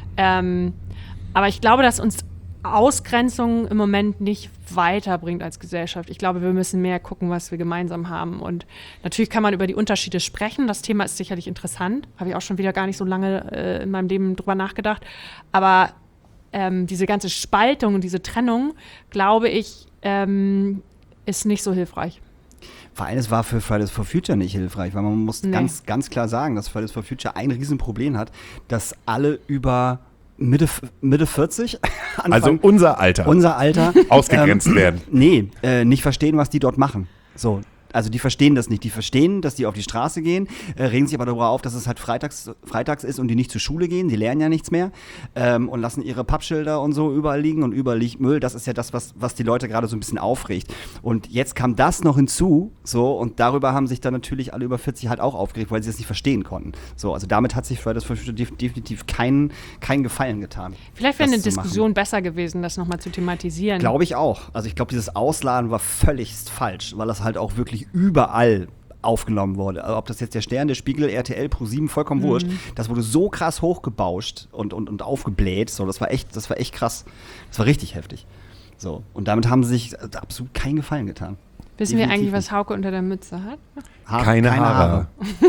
Ähm, aber ich glaube, dass uns Ausgrenzung im Moment nicht weiterbringt als Gesellschaft. Ich glaube, wir müssen mehr gucken, was wir gemeinsam haben. Und natürlich kann man über die Unterschiede sprechen. Das Thema ist sicherlich interessant. Habe ich auch schon wieder gar nicht so lange äh, in meinem Leben drüber nachgedacht. Aber ähm, diese ganze Spaltung und diese Trennung, glaube ich, ähm, ist nicht so hilfreich. Vor allem, es war für Fridays for Future nicht hilfreich, weil man muss Nee. ganz, ganz klar sagen, dass Fridays for Future ein Riesenproblem hat, dass alle über Mitte, Mitte vierzig Also anfangen, unser Alter. unser Alter Ausgegrenzt werden. Nee, äh, nicht verstehen, was die dort machen. So. Also die verstehen das nicht. Die verstehen, dass die auf die Straße gehen, äh, regen sich aber darüber auf, dass es halt freitags, freitags ist und die nicht zur Schule gehen. Die lernen ja nichts mehr ähm, und lassen ihre Pappschilder und so überall liegen und überall liegt Müll. Das ist ja das, was, was die Leute gerade so ein bisschen aufregt. Und jetzt kam das noch hinzu, so, und darüber haben sich dann natürlich alle über vierzig halt auch aufgeregt, weil sie das nicht verstehen konnten. So, also damit hat sich Fridays for Future def- definitiv keinen keinen Gefallen getan. Vielleicht wäre das eine zu machen. Diskussion besser gewesen, das nochmal zu thematisieren. Glaube ich auch. Also ich glaube, dieses Ausladen war völlig falsch, weil das halt auch wirklich überall aufgenommen wurde. Also ob das jetzt der Stern, der Spiegel, R T L, ProSieben, vollkommen wurscht. Das wurde so krass hochgebauscht und, und, und aufgebläht. So, das war echt, das war echt krass. Das war richtig heftig. So, und damit haben sie sich absolut keinen Gefallen getan. Wissen wir Definitiv eigentlich, was Hauke unter der Mütze hat? Ha Keine Haare.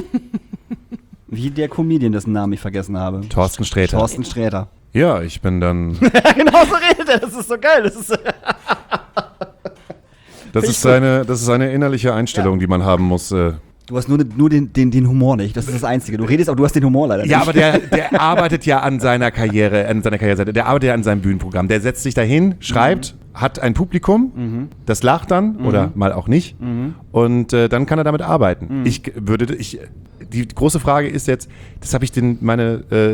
Wie der Comedian, dessen Namen ich vergessen habe. Thorsten Sträter. Thorsten Sträter. Ja, ich bin dann. Genau so redet er. Das ist so geil. Das ist Das ist eine, das ist eine innerliche Einstellung, die man haben muss. Äh. Du hast nur, nur den, den, den Humor nicht. Das ist das Einzige. Du redest, aber du hast den Humor leider nicht. Ja, aber der, der arbeitet ja an seiner Karriere, an seiner Karriereseite. Der arbeitet ja an seinem Bühnenprogramm. Der setzt sich dahin, schreibt, mhm. hat ein Publikum, mhm. das lacht dann mhm. oder mal auch nicht. Mhm. Und äh, dann kann er damit arbeiten. Mhm. Ich würde, ich, die große Frage ist jetzt, das habe ich den, meine äh,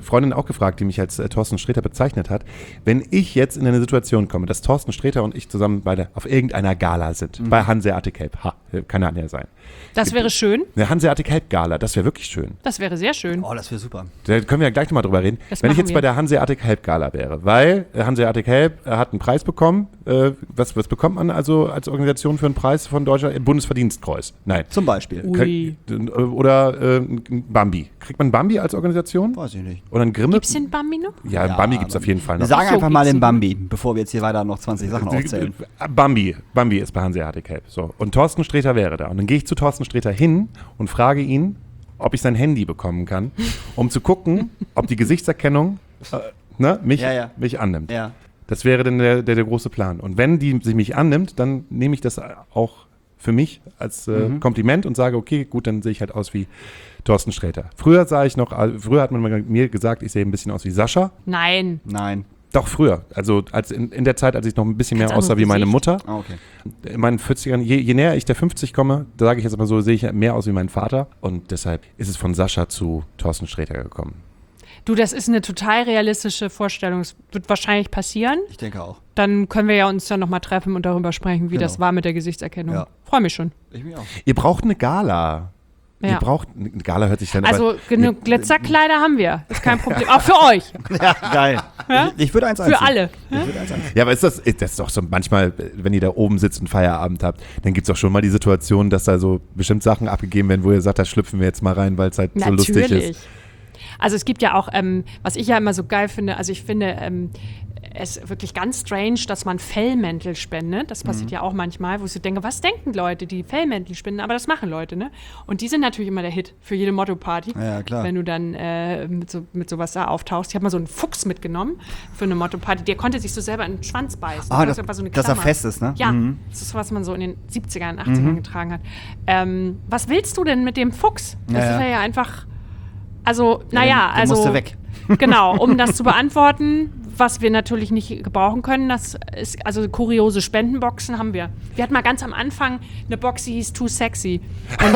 Freundin auch gefragt, die mich als äh, Thorsten Sträter bezeichnet hat. Wenn ich jetzt in eine Situation komme, dass Thorsten Sträter und ich zusammen bei der, auf irgendeiner Gala sind, Mhm. bei Hanseatic Help, ha, kann ja sein. Das wäre schön. Eine Hanseatic Help Gala, das wäre wirklich schön. Das wäre sehr schön. Oh, das wäre super. Da können wir ja gleich nochmal drüber reden. Das Wenn ich machen jetzt wir. bei der Hanseatic Help Gala wäre, weil äh, Hanseatic Help äh, hat einen Preis bekommen. Äh, was, was bekommt man also als Organisation für einen Preis von Deutschland? Äh, Bundesverdienstkreuz. Nein. Zum Beispiel. Ui. Kön- äh, Oder äh, ein Bambi. Kriegt man ein Bambi als Organisation? Weiß ich nicht. Oder ein Grimme? Gibt's den Bambi noch? Ja, ein Ja, Bambi gibt es aber- auf jeden Fall Wir noch. sagen so, einfach mal gibt's den ihn. Bambi, bevor wir jetzt hier weiter noch zwanzig Sachen aufzählen. Bambi. Bambi ist bei Hanseatic Help. So. Und Thorsten Sträter wäre da. Und dann gehe ich zu Thorsten Sträter hin und frage ihn, ob ich sein Handy bekommen kann, um zu gucken, ob die Gesichtserkennung äh, ne, mich, Ja, ja. mich annimmt. Ja. Das wäre dann der, der, der große Plan. Und wenn die sich mich annimmt, dann nehme ich das auch für mich als äh, Mhm. Kompliment und sage, okay, gut, dann sehe ich halt aus wie Thorsten Sträter. Früher sah ich noch, äh, früher hat man mir gesagt, ich sehe ein bisschen aus wie Sascha. Nein. Nein. Doch, früher. Also als in, in der Zeit, als ich noch ein bisschen mehr Ganz aussah wie anderes meine Gesicht. Mutter. Ah, okay. In meinen vierzigern, je, je näher ich der fünfzig komme, da sage ich jetzt mal so, sehe ich mehr aus wie mein Vater. Und deshalb ist es von Sascha zu Thorsten Sträter gekommen. Du, das ist eine total realistische Vorstellung. Es wird wahrscheinlich passieren. Ich denke auch. Dann können wir ja uns dann nochmal treffen und darüber sprechen, wie Genau. das war mit der Gesichtserkennung. Ja. Freue mich schon. Ich mich auch. Ihr braucht eine Gala. Ihr Ja. braucht, eine Gala hört sich dann Also aber, genug Glitzerkleider haben wir. Ist kein Problem. Auch für euch. Ja, geil. Ja? Ich, ich würde eins anziehen. Für alle. Ich würde eins anziehen. Ja, aber ist das, das ist doch so manchmal, wenn ihr da oben sitzt und Feierabend habt, dann gibt es doch schon mal die Situation, dass da so bestimmt Sachen abgegeben werden, wo ihr sagt, da schlüpfen wir jetzt mal rein, weil es halt so lustig Natürlich. ist. Also es gibt ja auch, ähm, was ich ja immer so geil finde, also ich finde ähm, es wirklich ganz strange, dass man Fellmäntel spendet. Das passiert Mhm. ja auch manchmal, wo ich so denke, was denken Leute, die Fellmäntel spenden? Aber das machen Leute, ne? Und die sind natürlich immer der Hit für jede Motto-Party. Ja, klar. Wenn du dann äh, mit, so, mit sowas da auftauchst. Ich habe mal so einen Fuchs mitgenommen für eine Motto-Party. Der konnte sich so selber in den Schwanz beißen. Ah, Das das, war so eine dass er Klammer. fest ist, ne? Ja, Mhm. das ist, was man so in den siebzigern, achtzigern getragen hat. Ähm, was willst du denn mit dem Fuchs? Das Ja, ja. ist ja einfach, also, naja, den- den also. musste weg. Genau, um das zu beantworten, was wir natürlich nicht gebrauchen können, das ist, also kuriose Spendenboxen haben wir. Wir hatten mal ganz am Anfang eine Box, die hieß Too Sexy. Und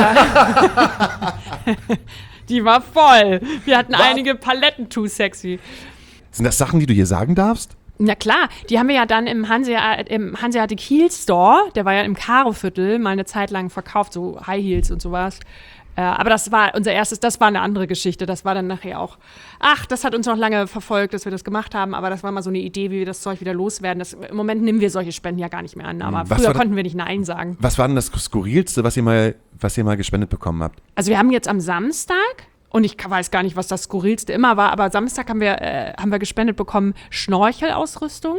da, die war voll. Wir hatten einige Paletten Too Sexy. Sind das Sachen, die du hier sagen darfst? Na klar, die haben wir ja dann im, Hansea, im Hanseatic Heel Store, der war ja im Karo-Viertel, mal eine Zeit lang verkauft, so High Heels und sowas. Äh, aber das war unser erstes, das war eine andere Geschichte. Das war dann nachher auch, ach, das hat uns noch lange verfolgt, dass wir das gemacht haben, aber das war mal so eine Idee, wie wir das Zeug wieder loswerden. Das, im Moment nehmen wir solche Spenden ja gar nicht mehr an, aber Was früher war da- konnten wir nicht Nein sagen. Was war denn das Skurrilste, was ihr mal, was ihr mal gespendet bekommen habt? Also wir haben jetzt am Samstag, und ich weiß gar nicht, was das Skurrilste immer war, aber Samstag haben wir, äh, haben wir gespendet bekommen Schnorchelausrüstung.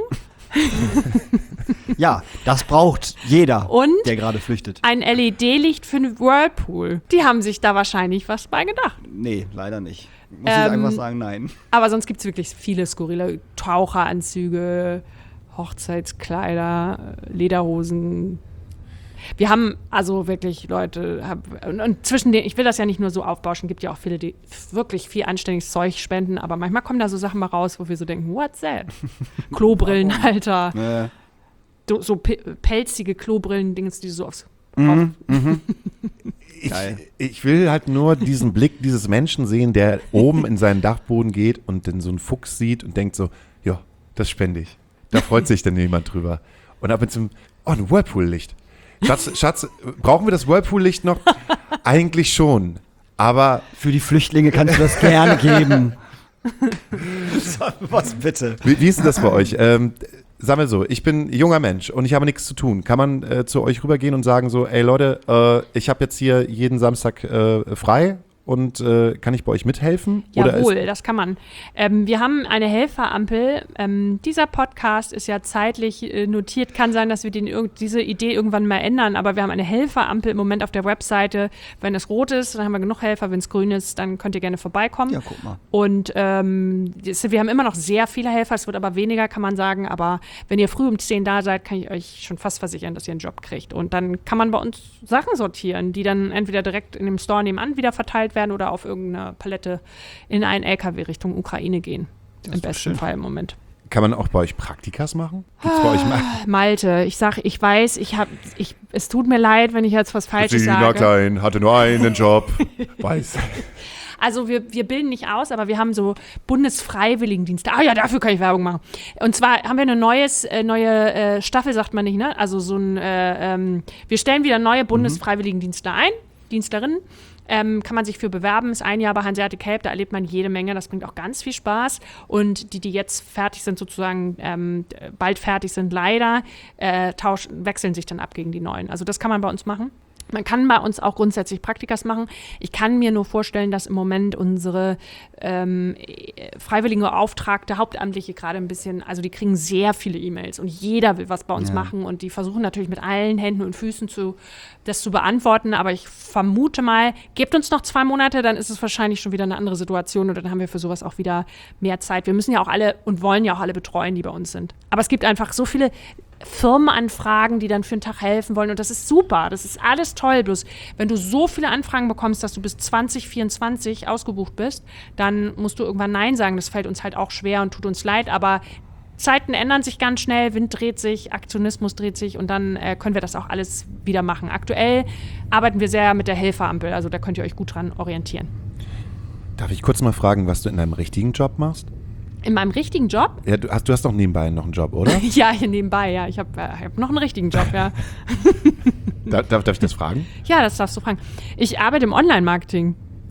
Ja, das braucht jeder, Und? der gerade flüchtet. Ein L E D-Licht für einen Whirlpool. Die haben sich da wahrscheinlich was bei gedacht. Nee, leider nicht. Muss Ähm, ich einfach sagen, nein. Aber sonst gibt es wirklich viele skurrile Taucheranzüge, Hochzeitskleider, Lederhosen. Wir haben also wirklich Leute, hab, und, und zwischen denen, ich will das ja nicht nur so aufbauschen, gibt ja auch viele, die wirklich viel anständiges Zeug spenden, aber manchmal kommen da so Sachen mal raus, wo wir so denken, what's that? Klobrillenhalter, Äh, so, so pe- pelzige Klobrillen-Dings, die so aufs mhm, mhm. Ich, Geil. ich will halt nur diesen Blick dieses Menschen sehen, der oben in seinen Dachboden geht und dann so einen Fuchs sieht und denkt so, ja, das spende ich. Da freut sich dann jemand drüber. Und ab und zu, oh, ein Whirlpool-Licht. Schatz, Schatz, brauchen wir das Whirlpool-Licht noch? Eigentlich schon. Aber Für die Flüchtlinge kannst du das gerne geben. So, was bitte? wie, wie ist denn das bei euch? Ähm, sagen wir so, ich bin junger Mensch und ich habe nichts zu tun. Kann man äh, zu euch rübergehen und sagen so, ey Leute, äh, ich habe jetzt hier jeden Samstag äh, frei und äh, kann ich bei euch mithelfen? Oder Jawohl, ist, das kann man. Ähm, wir haben eine Helferampel. Ähm, dieser Podcast ist ja zeitlich äh, notiert. Kann sein, dass wir den, irg- diese Idee irgendwann mal ändern, aber wir haben eine Helferampel im Moment auf der Webseite. Wenn es rot ist, dann haben wir genug Helfer. Wenn es grün ist, dann könnt ihr gerne vorbeikommen. Ja, guck mal. Und ähm, es- wir haben immer noch sehr viele Helfer, es wird aber weniger, kann man sagen. Aber wenn ihr früh um zehn da seid, kann ich euch schon fast versichern, dass ihr einen Job kriegt. Und dann kann man bei uns Sachen sortieren, die dann entweder direkt in dem Store nebenan wieder verteilt werden oder auf irgendeine Palette in einen L K W Richtung Ukraine gehen. Im ist doch besten schön. Fall im Moment. kann man auch bei euch Praktikas machen? Gibt's bei euch mal? Malte, ich sag, ich weiß, ich hab, ich, es tut mir leid, wenn ich jetzt was Falsches Sina sage. Klein hatte nur einen Job. Weiß. Also wir, wir bilden nicht aus, aber wir haben so Bundesfreiwilligendienste. Ah ja, dafür kann ich Werbung machen. Und zwar haben wir eine neues, äh, neue äh, Staffel, sagt man nicht, ne? Also so ein, äh, ähm, wir stellen wieder neue Bundesfreiwilligendienste ein, Dienstlerinnen. Ähm, kann man sich für bewerben, ist ein Jahr bei Hanseatic Help, da erlebt man jede Menge, das bringt auch ganz viel Spaß. Und die, die jetzt fertig sind, sozusagen ähm, bald fertig sind, leider, äh, tauschen, wechseln sich dann ab gegen die neuen. Also das kann man bei uns machen. Man kann bei uns auch grundsätzlich Praktikas machen. Ich kann mir nur vorstellen, dass im Moment unsere ähm, freiwillige Beauftragte, Hauptamtliche gerade ein bisschen, also die kriegen sehr viele E-Mails und jeder will was bei uns Ja. machen und die versuchen natürlich mit allen Händen und Füßen zu, das zu beantworten, aber ich vermute mal, gebt uns noch zwei Monate, dann ist es wahrscheinlich schon wieder eine andere Situation und dann haben wir für sowas auch wieder mehr Zeit. Wir müssen ja auch alle und wollen ja auch alle betreuen, die bei uns sind. Aber es gibt einfach so viele Firmenanfragen, die dann für einen Tag helfen wollen und das ist super, das ist alles toll, bloß wenn du so viele Anfragen bekommst, dass du bis zwanzig vierundzwanzig ausgebucht bist, dann musst du irgendwann Nein sagen, das fällt uns halt auch schwer und tut uns leid, aber Zeiten ändern sich ganz schnell, Wind dreht sich, Aktionismus dreht sich und dann äh, können wir das auch alles wieder machen. Aktuell arbeiten wir sehr mit der Helferampel, also da könnt ihr euch gut dran orientieren. Darf ich kurz mal fragen, was du in deinem richtigen Job machst? In meinem richtigen Job? Ja, du hast, du hast doch nebenbei noch einen Job, oder? Ja, hier nebenbei, ja. Ich habe äh, hab noch einen richtigen Job, ja. Da, darf, darf ich das fragen? Ja, das darfst du fragen. Ich arbeite im Online-Marketing.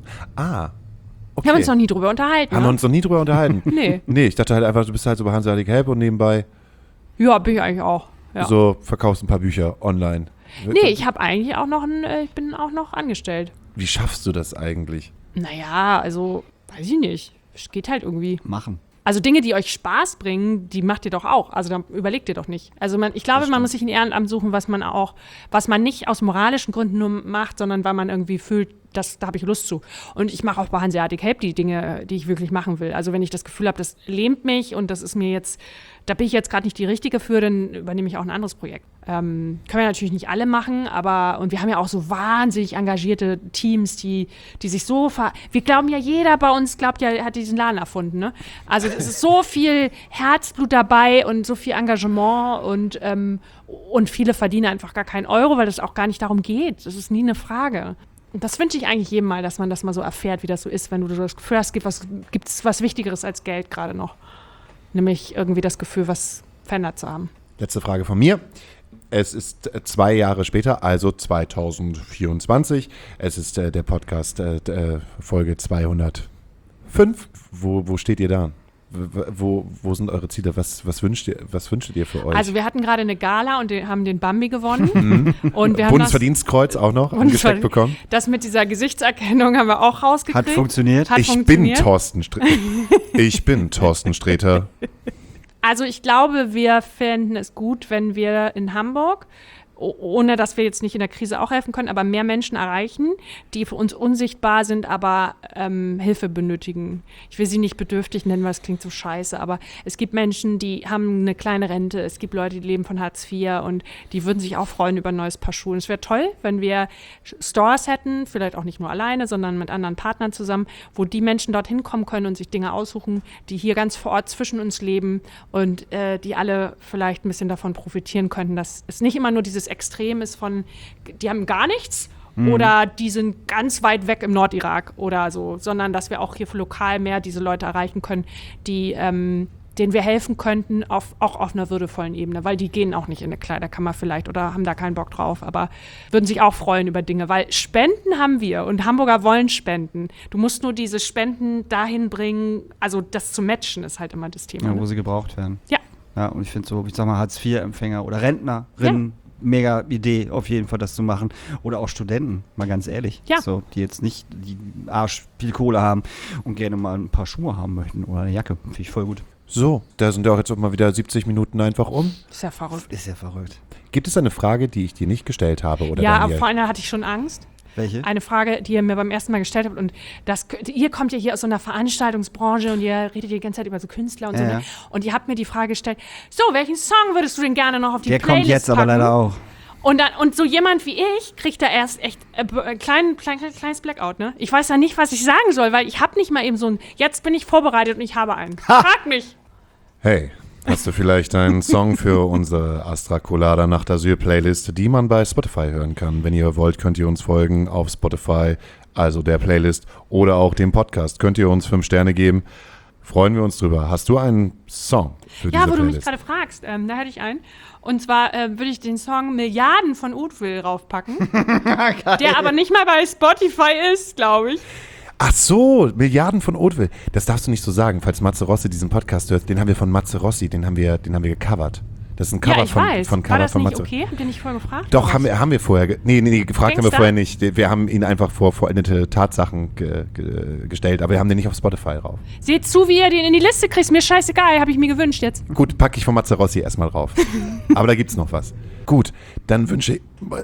Ah, okay. Wir haben uns noch nie drüber unterhalten. Haben wir ne? uns noch nie drüber unterhalten? Nee. Nee, ich dachte halt einfach, du bist halt so bei Hanseatic Help und nebenbei Ja, bin ich eigentlich auch. Ja. so verkaufst ein paar Bücher online. Nee, ich habe eigentlich auch noch ein, äh, ich bin auch noch angestellt. Wie schaffst du das eigentlich? Naja, also, weiß ich nicht. Es geht halt irgendwie. Machen. Also Dinge, die euch Spaß bringen, die macht ihr doch auch. Also dann überlegt ihr doch nicht. Also man, ich glaube, man muss sich ein Ehrenamt suchen, was man auch, was man nicht aus moralischen Gründen nur macht, sondern weil man irgendwie fühlt, das, da habe ich Lust zu. Und ich mache auch bei Hanseatic Help die Dinge, die ich wirklich machen will. Also wenn ich das Gefühl habe, das lähmt mich und das ist mir jetzt, da bin ich jetzt gerade nicht die Richtige für, dann übernehme ich auch ein anderes Projekt. Ähm, können wir natürlich nicht alle machen, aber, und wir haben ja auch so wahnsinnig engagierte Teams, die, die sich so ver... Wir glauben ja, jeder bei uns glaubt ja, hat diesen Laden erfunden, ne? Also es ist so viel Herzblut dabei und so viel Engagement und, ähm, und viele verdienen einfach gar keinen Euro, weil das auch gar nicht darum geht. Das ist nie eine Frage. Und das wünsche ich eigentlich jedem mal, dass man das mal so erfährt, wie das so ist, wenn du das Gefühl hast, gibt was, gibt's was Wichtigeres als Geld gerade noch. Nämlich irgendwie das Gefühl, was verändert zu haben. Letzte Frage von mir. Es ist äh, zwei Jahre später, also zwanzig vierundzwanzig. Es ist äh, der Podcast äh, äh, Folge zweihundertfünf. Wo, wo steht ihr da? W- Wo, wo sind eure Ziele? Was, was, wünscht ihr, was wünschtet ihr für euch? Also wir hatten gerade eine Gala und den, haben den Bambi gewonnen. Und wir haben Bundesverdienstkreuz auch noch angesteckt bekommen. Das mit dieser Gesichtserkennung haben wir auch rausgekriegt. Hat funktioniert. Hat Ich bin funktioniert. Thorsten Sträter. Ich bin Thorsten Sträter. Also ich glaube, wir fänden es gut, wenn wir in Hamburg, o- ohne dass wir jetzt nicht in der Krise auch helfen können, aber mehr Menschen erreichen, die für uns unsichtbar sind, aber ähm, Hilfe benötigen. Ich will sie nicht bedürftig nennen, weil es klingt so scheiße, aber es gibt Menschen, die haben eine kleine Rente, es gibt Leute, die leben von Hartz vier und die würden sich auch freuen über ein neues Paar Schuhe. Und es wäre toll, wenn wir Stores hätten, vielleicht auch nicht nur alleine, sondern mit anderen Partnern zusammen, wo die Menschen dorthin kommen können und sich Dinge aussuchen, die hier ganz vor Ort zwischen uns leben und äh, die alle vielleicht ein bisschen davon profitieren könnten, dass es nicht immer nur dieses Extrem ist von, die haben gar nichts oder die sind ganz weit weg im Nordirak oder so, sondern dass wir auch hier lokal mehr diese Leute erreichen können, die ähm, denen wir helfen könnten, auf, auch auf einer würdevollen Ebene, weil die gehen auch nicht in eine Kleiderkammer vielleicht oder haben da keinen Bock drauf, aber würden sich auch freuen über Dinge, weil Spenden haben wir und Hamburger wollen spenden. Du musst nur diese Spenden dahin bringen, also das zu matchen ist halt immer das Thema. Ja, wo Ne? sie gebraucht werden. Ja. Ja, und ich finde so, ich sag mal, Hartz vier Empfänger oder Rentnerinnen, mega Idee auf jeden Fall, das zu machen. Oder auch Studenten, mal ganz ehrlich. Ja. So, die jetzt nicht die Arsch viel Kohle haben und gerne mal ein paar Schuhe haben möchten oder eine Jacke. Finde ich voll gut. So, da sind ja auch jetzt auch mal wieder siebzig Minuten einfach um. Ist ja verrückt. Ist ja verrückt. Gibt es eine Frage, die ich dir nicht gestellt habe? Oder Ja, aber Daniel? vor einer hatte ich schon Angst. Welche? Eine Frage, die ihr mir beim ersten Mal gestellt habt. Und das, ihr kommt ja hier aus so einer Veranstaltungsbranche und ihr redet die ganze Zeit über so Künstler und so. Ja, Ne? ja. Und ihr habt mir die Frage gestellt, so, welchen Song würdest du denn gerne noch auf die Der Playlist kommt jetzt packen? aber leider auch. Und, dann, und so jemand wie ich kriegt da erst echt äh, ein klein, klein, kleines Blackout, ne? Ich weiß ja nicht, was ich sagen soll, weil ich habe nicht mal eben so ein, jetzt bin ich vorbereitet und ich habe einen. Frag mich. Hey, hast du vielleicht einen Song für unsere Astra Colada Nacht Asyl Playlist, die man bei Spotify hören kann? Wenn ihr wollt, könnt ihr uns folgen auf Spotify, also der Playlist oder auch dem Podcast, könnt ihr uns fünf Sterne geben. Freuen wir uns drüber. Hast du einen Song für Ja, diese wo du mich Playlist? gerade fragst, ähm, da hätte ich einen. Und zwar äh, würde ich den Song Milliarden von Oatville raufpacken, der aber nicht mal bei Spotify ist, glaube ich. Ach so, Milliarden von Oatville. Das darfst du nicht so sagen, falls Matze Rossi diesen Podcast hört. Den haben wir von Matze Rossi, den haben wir, den haben wir gecovert. Das ist ein Cover Ja, ich von, weiß. von War Cover das von nicht Matze. okay? Habt ihr nicht vorher gefragt? Doch, oder haben was? wir, haben wir vorher, ge- nee, nee, nee, gefragt haben wir Gangster? vorher nicht. Wir haben ihn einfach vor vollendete Tatsachen ge, ge, gestellt, aber wir haben den nicht auf Spotify drauf. Seht zu, wie ihr den in die Liste kriegt. Mir scheißegal, habe ich mir gewünscht jetzt. Gut, packe ich von Matze Rossi erstmal drauf. Aber da gibt's noch was. Gut, dann wünsche ich,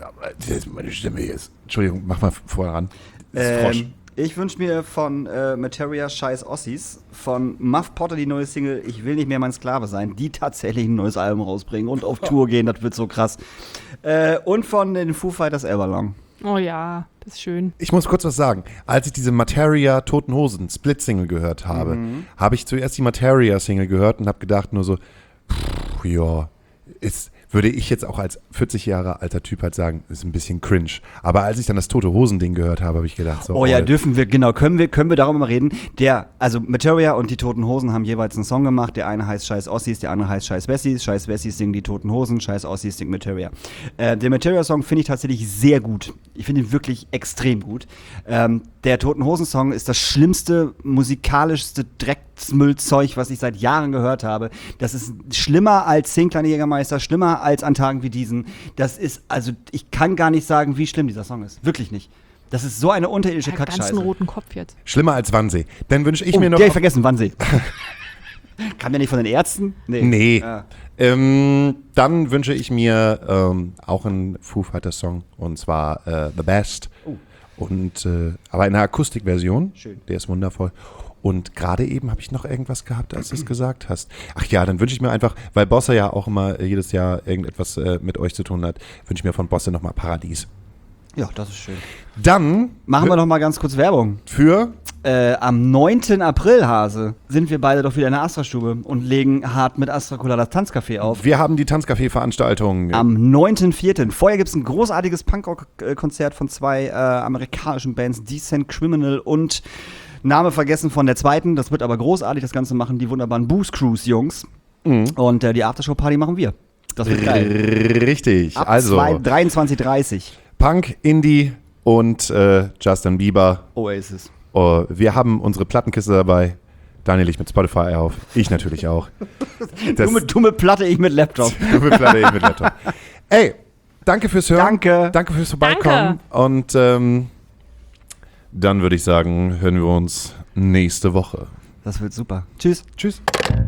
meine Stimme hier ist, Entschuldigung, mach mal vorher ran. Das ist Frosch. Ähm, ich wünsche mir von äh, Materia Scheiß Ossis, von Muff Potter die neue Single Ich will nicht mehr mein Sklave sein, die tatsächlich ein neues Album rausbringen und auf Tour gehen, das wird so krass. Äh, und von den Foo Fighters Everlong. Oh ja, das ist schön. Ich muss kurz was sagen. Als ich diese Materia Toten Hosen Split-Single gehört habe, Mhm. habe ich zuerst die Materia-Single gehört und habe gedacht nur so, pff, ja, ist, würde ich jetzt auch als vierzig Jahre alter Typ halt sagen, ist ein bisschen cringe. Aber als ich dann das Tote Hosen-Ding gehört habe, habe ich gedacht so, Oh ja, oh, dürfen wir, genau, können wir, können wir darüber mal reden. Der, also Materia und die Toten Hosen haben jeweils einen Song gemacht. Der eine heißt Scheiß Ossis, der andere heißt Scheiß Wessis. Scheiß Wessis singen die Toten Hosen, Scheiß Ossis singt Materia. Äh, der Materia-Song finde ich tatsächlich sehr gut. Ich finde ihn wirklich extrem gut. Ähm, der Toten Hosen-Song ist das schlimmste, musikalischste Drecksmüllzeug, was ich seit Jahren gehört habe. Das ist schlimmer als Zehn kleine Jägermeister, schlimmer als An Tagen wie diesen. Das ist, also ich kann gar nicht sagen, wie schlimm dieser Song ist. Wirklich nicht. Das ist so eine unterirdische Ich hab Kackscheiße. ganzen roten Kopf jetzt. schlimmer als Wannsee. Dann wünsche ich Oh, mir noch... der hab ich vergessen, Wannsee. Kam der nicht von den Ärzten? Nee. Ja. Ähm, dann wünsche ich mir ähm, auch einen Foo Fighters Song und zwar äh, The Best. Oh. Und äh, aber in einer Akustikversion. Schön. Der ist wundervoll. Und gerade eben habe ich noch irgendwas gehabt, als du es gesagt hast. Ach ja, dann wünsche ich mir einfach, weil Bosse ja auch immer äh, jedes Jahr irgendetwas äh, mit euch zu tun hat, wünsche ich mir von Bosse nochmal Paradies. Ja, das ist schön. Dann Machen wir noch mal ganz kurz Werbung. für Äh, am neunten April, Hase, sind wir beide doch wieder in der Astra-Stube und legen hart mit Astra Cola das Tanzcafé auf. wir haben die Tanzcafé-Veranstaltung. Am neunten vierten Vorher gibt es ein großartiges Punkrock-Konzert von zwei äh, amerikanischen Bands, Decent Criminal und Name vergessen von der zweiten. Das wird aber großartig, das Ganze machen die wunderbaren Booze Cruise-Jungs. Mhm. Und äh, die Aftershow-Party machen wir. Das wird geil. Richtig. Ab also dreiundzwanzig Uhr dreißig. Punk, Indie und äh, Justin Bieber. Oasis. Oh, wir haben unsere Plattenkiste dabei. Daniel ich mit Spotify auf. Ich natürlich auch. Das Du mit, du mit Platte, ich mit Laptop. dumme Platte, ich mit Laptop. Ey, danke fürs Hören. Danke. Danke fürs Vorbeikommen. Und ähm, dann würde ich sagen, hören wir uns nächste Woche. Das wird super. Tschüss. Tschüss.